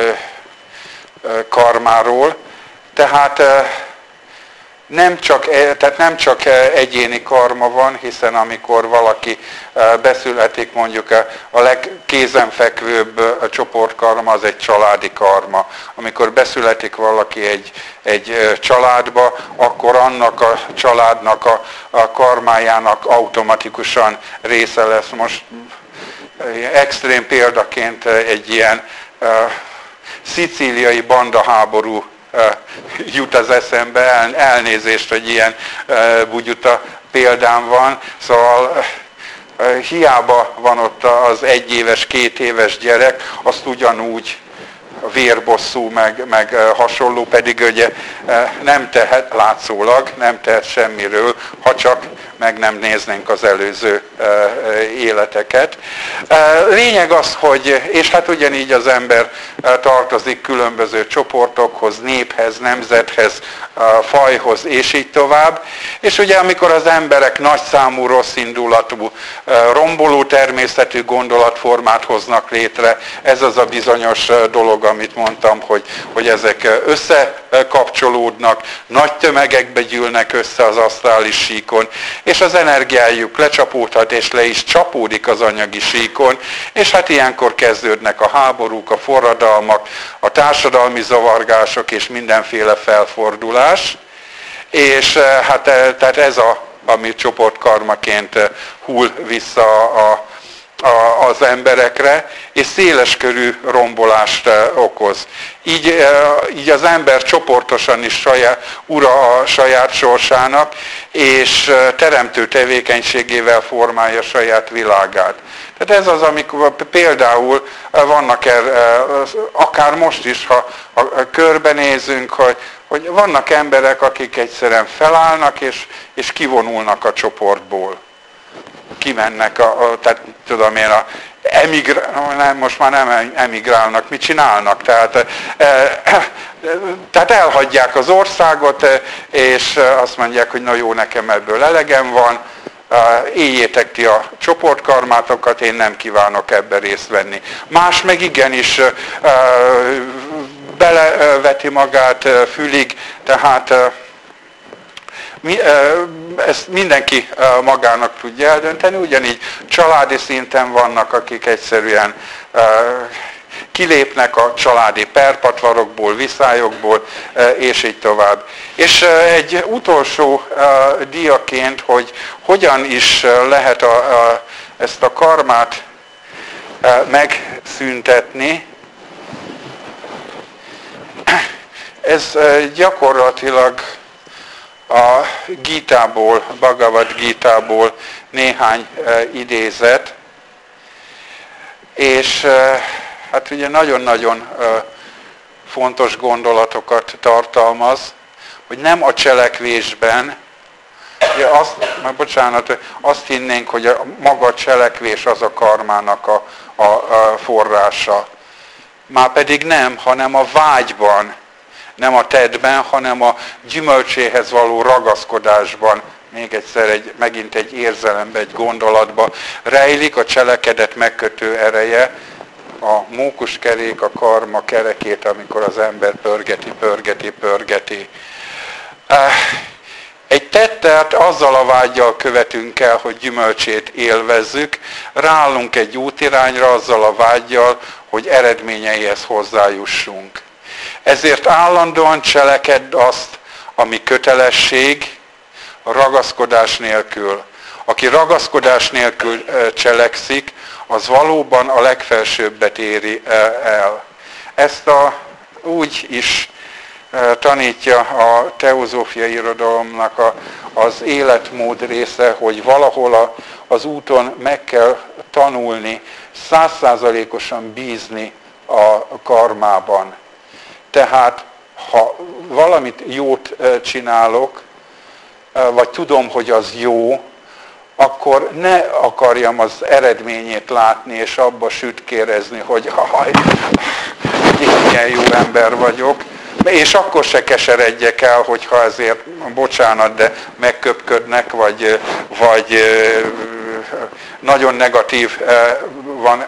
karmáról. Tehát nem, csak, tehát nem csak egyéni karma van, hiszen amikor valaki beszületik, mondjuk a legkézenfekvőbb csoportkarma az egy családi karma. Amikor beszületik valaki egy, egy családba, akkor annak a családnak a, a karmájának automatikusan része lesz. Most extrém példaként egy ilyen szicíliai bandaháború jut az eszembe, el, elnézést, hogy ilyen bugyuta példám van. Szóval hiába van ott az egyéves, két éves gyerek, azt ugyanúgy vérbosszú, meg, meg hasonló, pedig ugye nem tehet, látszólag nem tehet semmiről, ha csak meg nem néznénk az előző életeket. Lényeg az, hogy, és hát ugyanígy az ember tartozik különböző csoportokhoz, néphez, nemzethez, fajhoz, és így tovább. És ugye amikor az emberek nagyszámú, rosszindulatú, romboló természetű gondolatformát hoznak létre, ez az a bizonyos dolog, amit mondtam, hogy, hogy ezek összekapcsolódnak, nagy tömegekbe gyűlnek össze az asztrális síkon, és az energiájuk lecsapódhat, és le is csapódik az anyagi síkon, és hát ilyenkor kezdődnek a háborúk, a forradalmak, a társadalmi zavargások, és mindenféle felfordulás, és hát tehát ez a, ami csoportkarmaként hull vissza a, az emberekre, és széleskörű rombolást okoz. Így, így az ember csoportosan is saját, ura a saját sorsának, és teremtő tevékenységével formálja saját világát. Tehát ez az, amikor például vannak, akár most is, ha körbenézünk, hogy, hogy vannak emberek, akik egyszerűen felállnak, és, és kivonulnak a csoportból. Kimennek, a, a, tehát tudom én, a emigrál, nem, most már nem emigrálnak, mit csinálnak? Tehát, e, e, tehát elhagyják az országot, és azt mondják, hogy na jó, nekem ebből elegem van, éljétek ti a csoportkarmátokat, én nem kívánok ebben részt venni. Más meg igenis e, beleveti magát fülig, tehát ezt mindenki magának tudja eldönteni, ugyanígy családi szinten vannak, akik egyszerűen kilépnek a családi perpatvarokból, viszályokból, és így tovább. És egy utolsó díjaként, hogy hogyan is lehet a, a, ezt a karmát megszüntetni, ez gyakorlatilag a Gítából, Bhagavad Gítából néhány e, idézet, és e, hát ugye nagyon-nagyon e, fontos gondolatokat tartalmaz, hogy nem a cselekvésben, ugye azt, már bocsánat, azt hinnénk, hogy a maga a cselekvés az a karmának a, a, a forrása. Már pedig nem, hanem a vágyban, nem a tettben, hanem a gyümölcséhez való ragaszkodásban, még egyszer egy, megint egy érzelembe, egy gondolatba rejlik a cselekedet megkötő ereje, a mókuskerék, a karma kerekét, amikor az ember pörgeti, pörgeti, pörgeti. Egy tettet azzal a vággyal követünk el, hogy gyümölcsét élvezzük, ráállunk egy útirányra azzal a vággyal, hogy eredményeihez hozzájussunk. Ezért állandóan cselekedd azt, ami kötelesség, a ragaszkodás nélkül. Aki ragaszkodás nélkül cselekszik, az valóban a legfelsőbbet éri el. Ezt a, úgy is tanítja a teozófiai irodalomnak a, az életmód része, hogy valahol a, az úton meg kell tanulni, százszázalékosan bízni a karmában. Tehát, ha valamit jót csinálok, vagy tudom, hogy az jó, akkor ne akarjam az eredményét látni, és abba sütkérezni, hogy haj, milyen jó ember vagyok, és akkor se keseredjek el, hogyha ezért, bocsánat, de megköpködnek, vagy, vagy nagyon negatív van,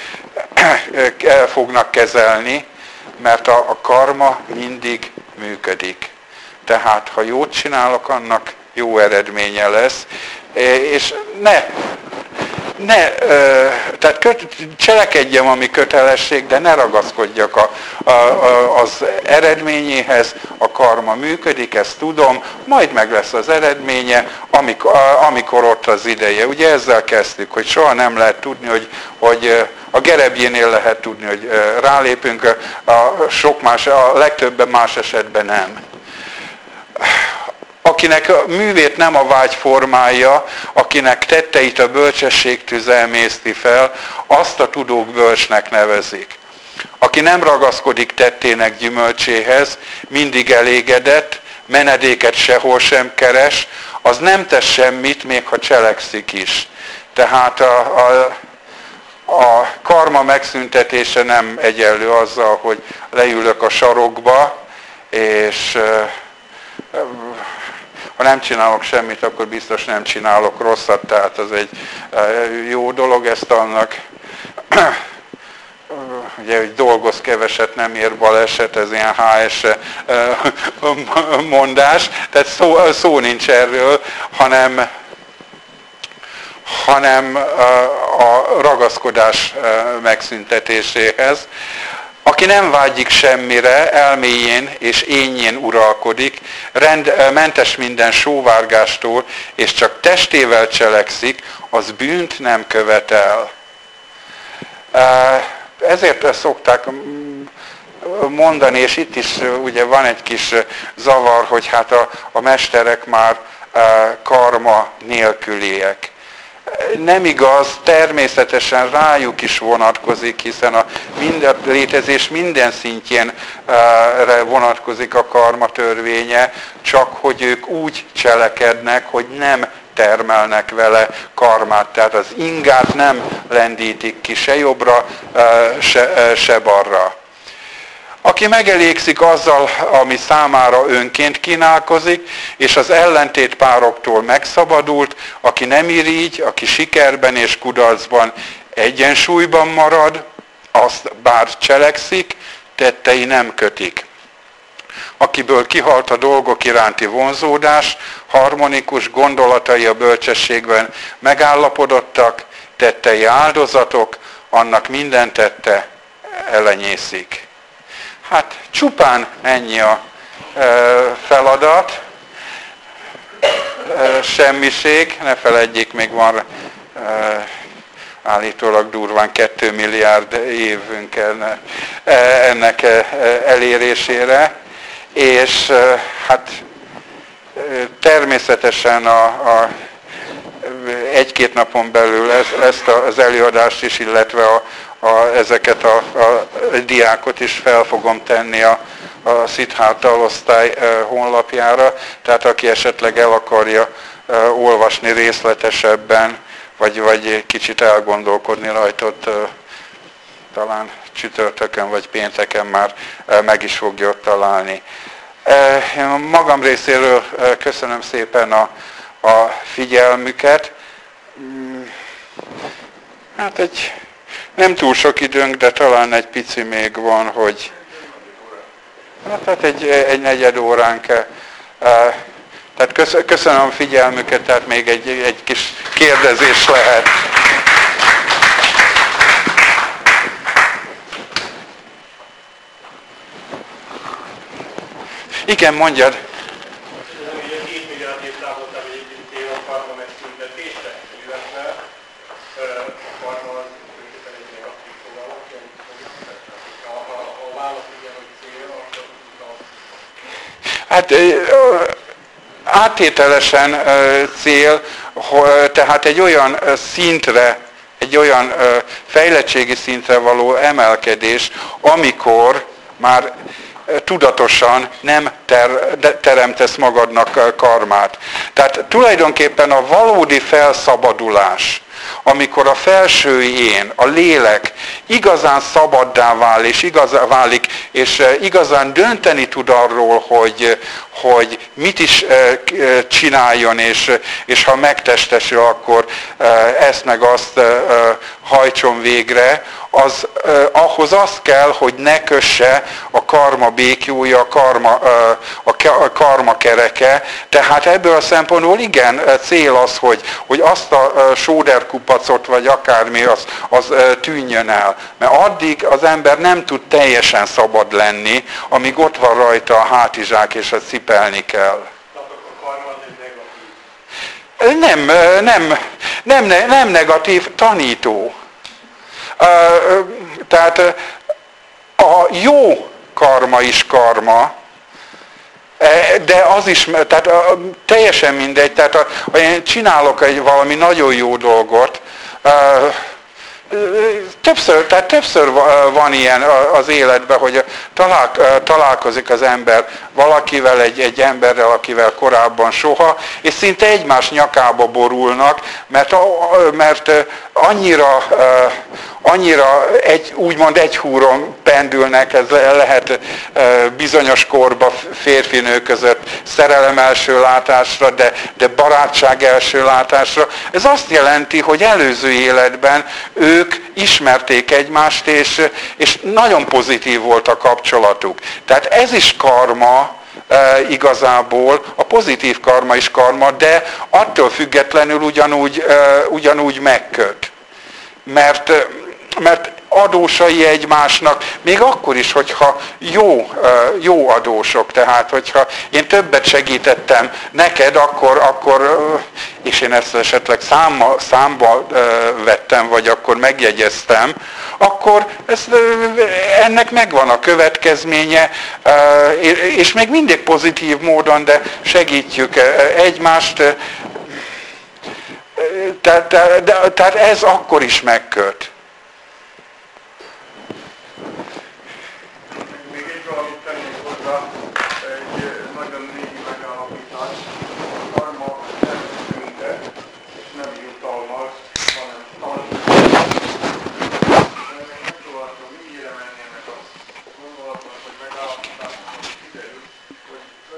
fognak kezelni, mert a, a karma mindig működik. Tehát, ha jót csinálok, annak jó eredménye lesz, és ne, ne tehát köt, cselekedjem, ami kötelesség, de ne ragaszkodjak a, a, a, az eredményéhez. A karma működik, ezt tudom, majd meg lesz az eredménye, amikor, amikor ott az ideje. Ugye ezzel kezdtük, hogy soha nem lehet tudni, hogy, hogy a gerebjénél lehet tudni, hogy rálépünk, a sok más, a legtöbben más esetben nem. Akinek a művét nem a vágy formálja, akinek tetteit a bölcsesség tüze emészti fel, azt a tudók bölcsnek nevezik. Aki nem ragaszkodik tettének gyümölcséhez, mindig elégedett, menedéket sehol sem keres, az nem tesz semmit, még ha cselekszik is. Tehát a, a, a karma megszüntetése nem egyenlő azzal, hogy leülök a sarokba, és ha nem csinálok semmit, akkor biztos nem csinálok rosszat, tehát az egy jó dolog, ezt annak, ugye, hogy dolgoz keveset, nem ér baleset, ez ilyen há es mondás, tehát szó, szó nincs erről, hanem, hanem a ragaszkodás megszüntetéséhez. Aki nem vágyik semmire, elméjén és énjén uralkodik, rend, mentes minden sóvárgástól, és csak testével cselekszik, az bűnt nem követel. Ezért szokták mondani, és itt is ugye van egy kis zavar, hogy hát a, a mesterek már karma nélküliek. Nem igaz, természetesen rájuk is vonatkozik, hiszen a minden, létezés minden szintjén vonatkozik a karma törvénye, csak hogy ők úgy cselekednek, hogy nem termelnek vele karmát. Tehát az ingát nem lendítik ki se jobbra, se, se balra. Aki megelégszik azzal, ami számára önként kínálkozik, és az ellentétpároktól megszabadult, aki nem irigy, aki sikerben és kudarcban egyensúlyban marad, azt bár cselekszik, tettei nem kötik. Akiből kihalt a dolgok iránti vonzódás, harmonikus gondolatai a bölcsességben megállapodottak, tettei áldozatok, annak minden tette elenyészik. Hát csupán ennyi a feladat, semmiség, ne feledjék, még van állítólag durván kettő milliárd évünk ennek elérésére, és hát természetesen a, a egy-két napon belül ezt az előadást is, illetve a A, ezeket a, a diákot is fel fogom tenni a, a Siddhartha osztály e, honlapjára, tehát aki esetleg el akarja e, olvasni részletesebben, vagy, vagy kicsit elgondolkodni rajta, ott, e, talán csütörtökön vagy pénteken már e, meg is fogja ott találni. E, magam részéről e, köszönöm szépen a, a figyelmüket. Hát egy nem túl sok időnk, de talán egy pici még van, hogy hát egy, egy negyed óránk. Tehát köszönöm a figyelmüket, tehát még egy, egy kis kérdezés lehet. Igen, mondjad. Hát áttételesen cél, tehát egy olyan szintre, egy olyan fejlettségi szintre való emelkedés, amikor már tudatosan nem ter, teremtesz magadnak karmát. Tehát tulajdonképpen a valódi felszabadulás, amikor a felső én, a lélek igazán szabaddá vál, és igazán válik, és igazán dönteni tud arról, hogy, hogy mit is csináljon, és, és ha megtestesül, akkor ezt meg azt hajtson végre, az, ahhoz az kell, hogy ne kösse a karma béklyúja, a karma, a karma kereke. Tehát ebből a szempontból igen, cél az, hogy, hogy azt a sóderkupacot, vagy akármi, az, az tűnjön el. Mert addig az ember nem tud teljesen szabad lenni, amíg ott van rajta a hátizsák, és ezt cipelni kell. Nem, nem, nem, nem negatív, tanító. Tehát a jó karma is karma, de az is, tehát teljesen mindegy, tehát ha én csinálok egy valami nagyon jó dolgot, többször, tehát többször van ilyen az életben, hogy talál, találkozik az ember valakivel, egy, egy emberrel, akivel korábban soha, és szinte egymás nyakába borulnak, mert, mert annyira, annyira egy, úgymond egy húron pendülnek, ez lehet bizonyos korban férfi-nő között szerelem első látásra, de, de barátság első látásra. Ez azt jelenti, hogy előző életben ők ismerték egymást, és, és nagyon pozitív volt a kapcsolatuk. Tehát ez is karma, e, igazából, a pozitív karma is karma, de attól függetlenül ugyanúgy, e, ugyanúgy megköt. Mert, mert adósai egymásnak, még akkor is, hogyha jó, jó adósok, tehát hogyha én többet segítettem neked, akkor, akkor és én ezt esetleg számba, számba vettem, vagy akkor megjegyeztem, akkor ez, ennek megvan a következménye, és még mindig pozitív módon, de segítjük egymást. Tehát, tehát ez akkor is megköt.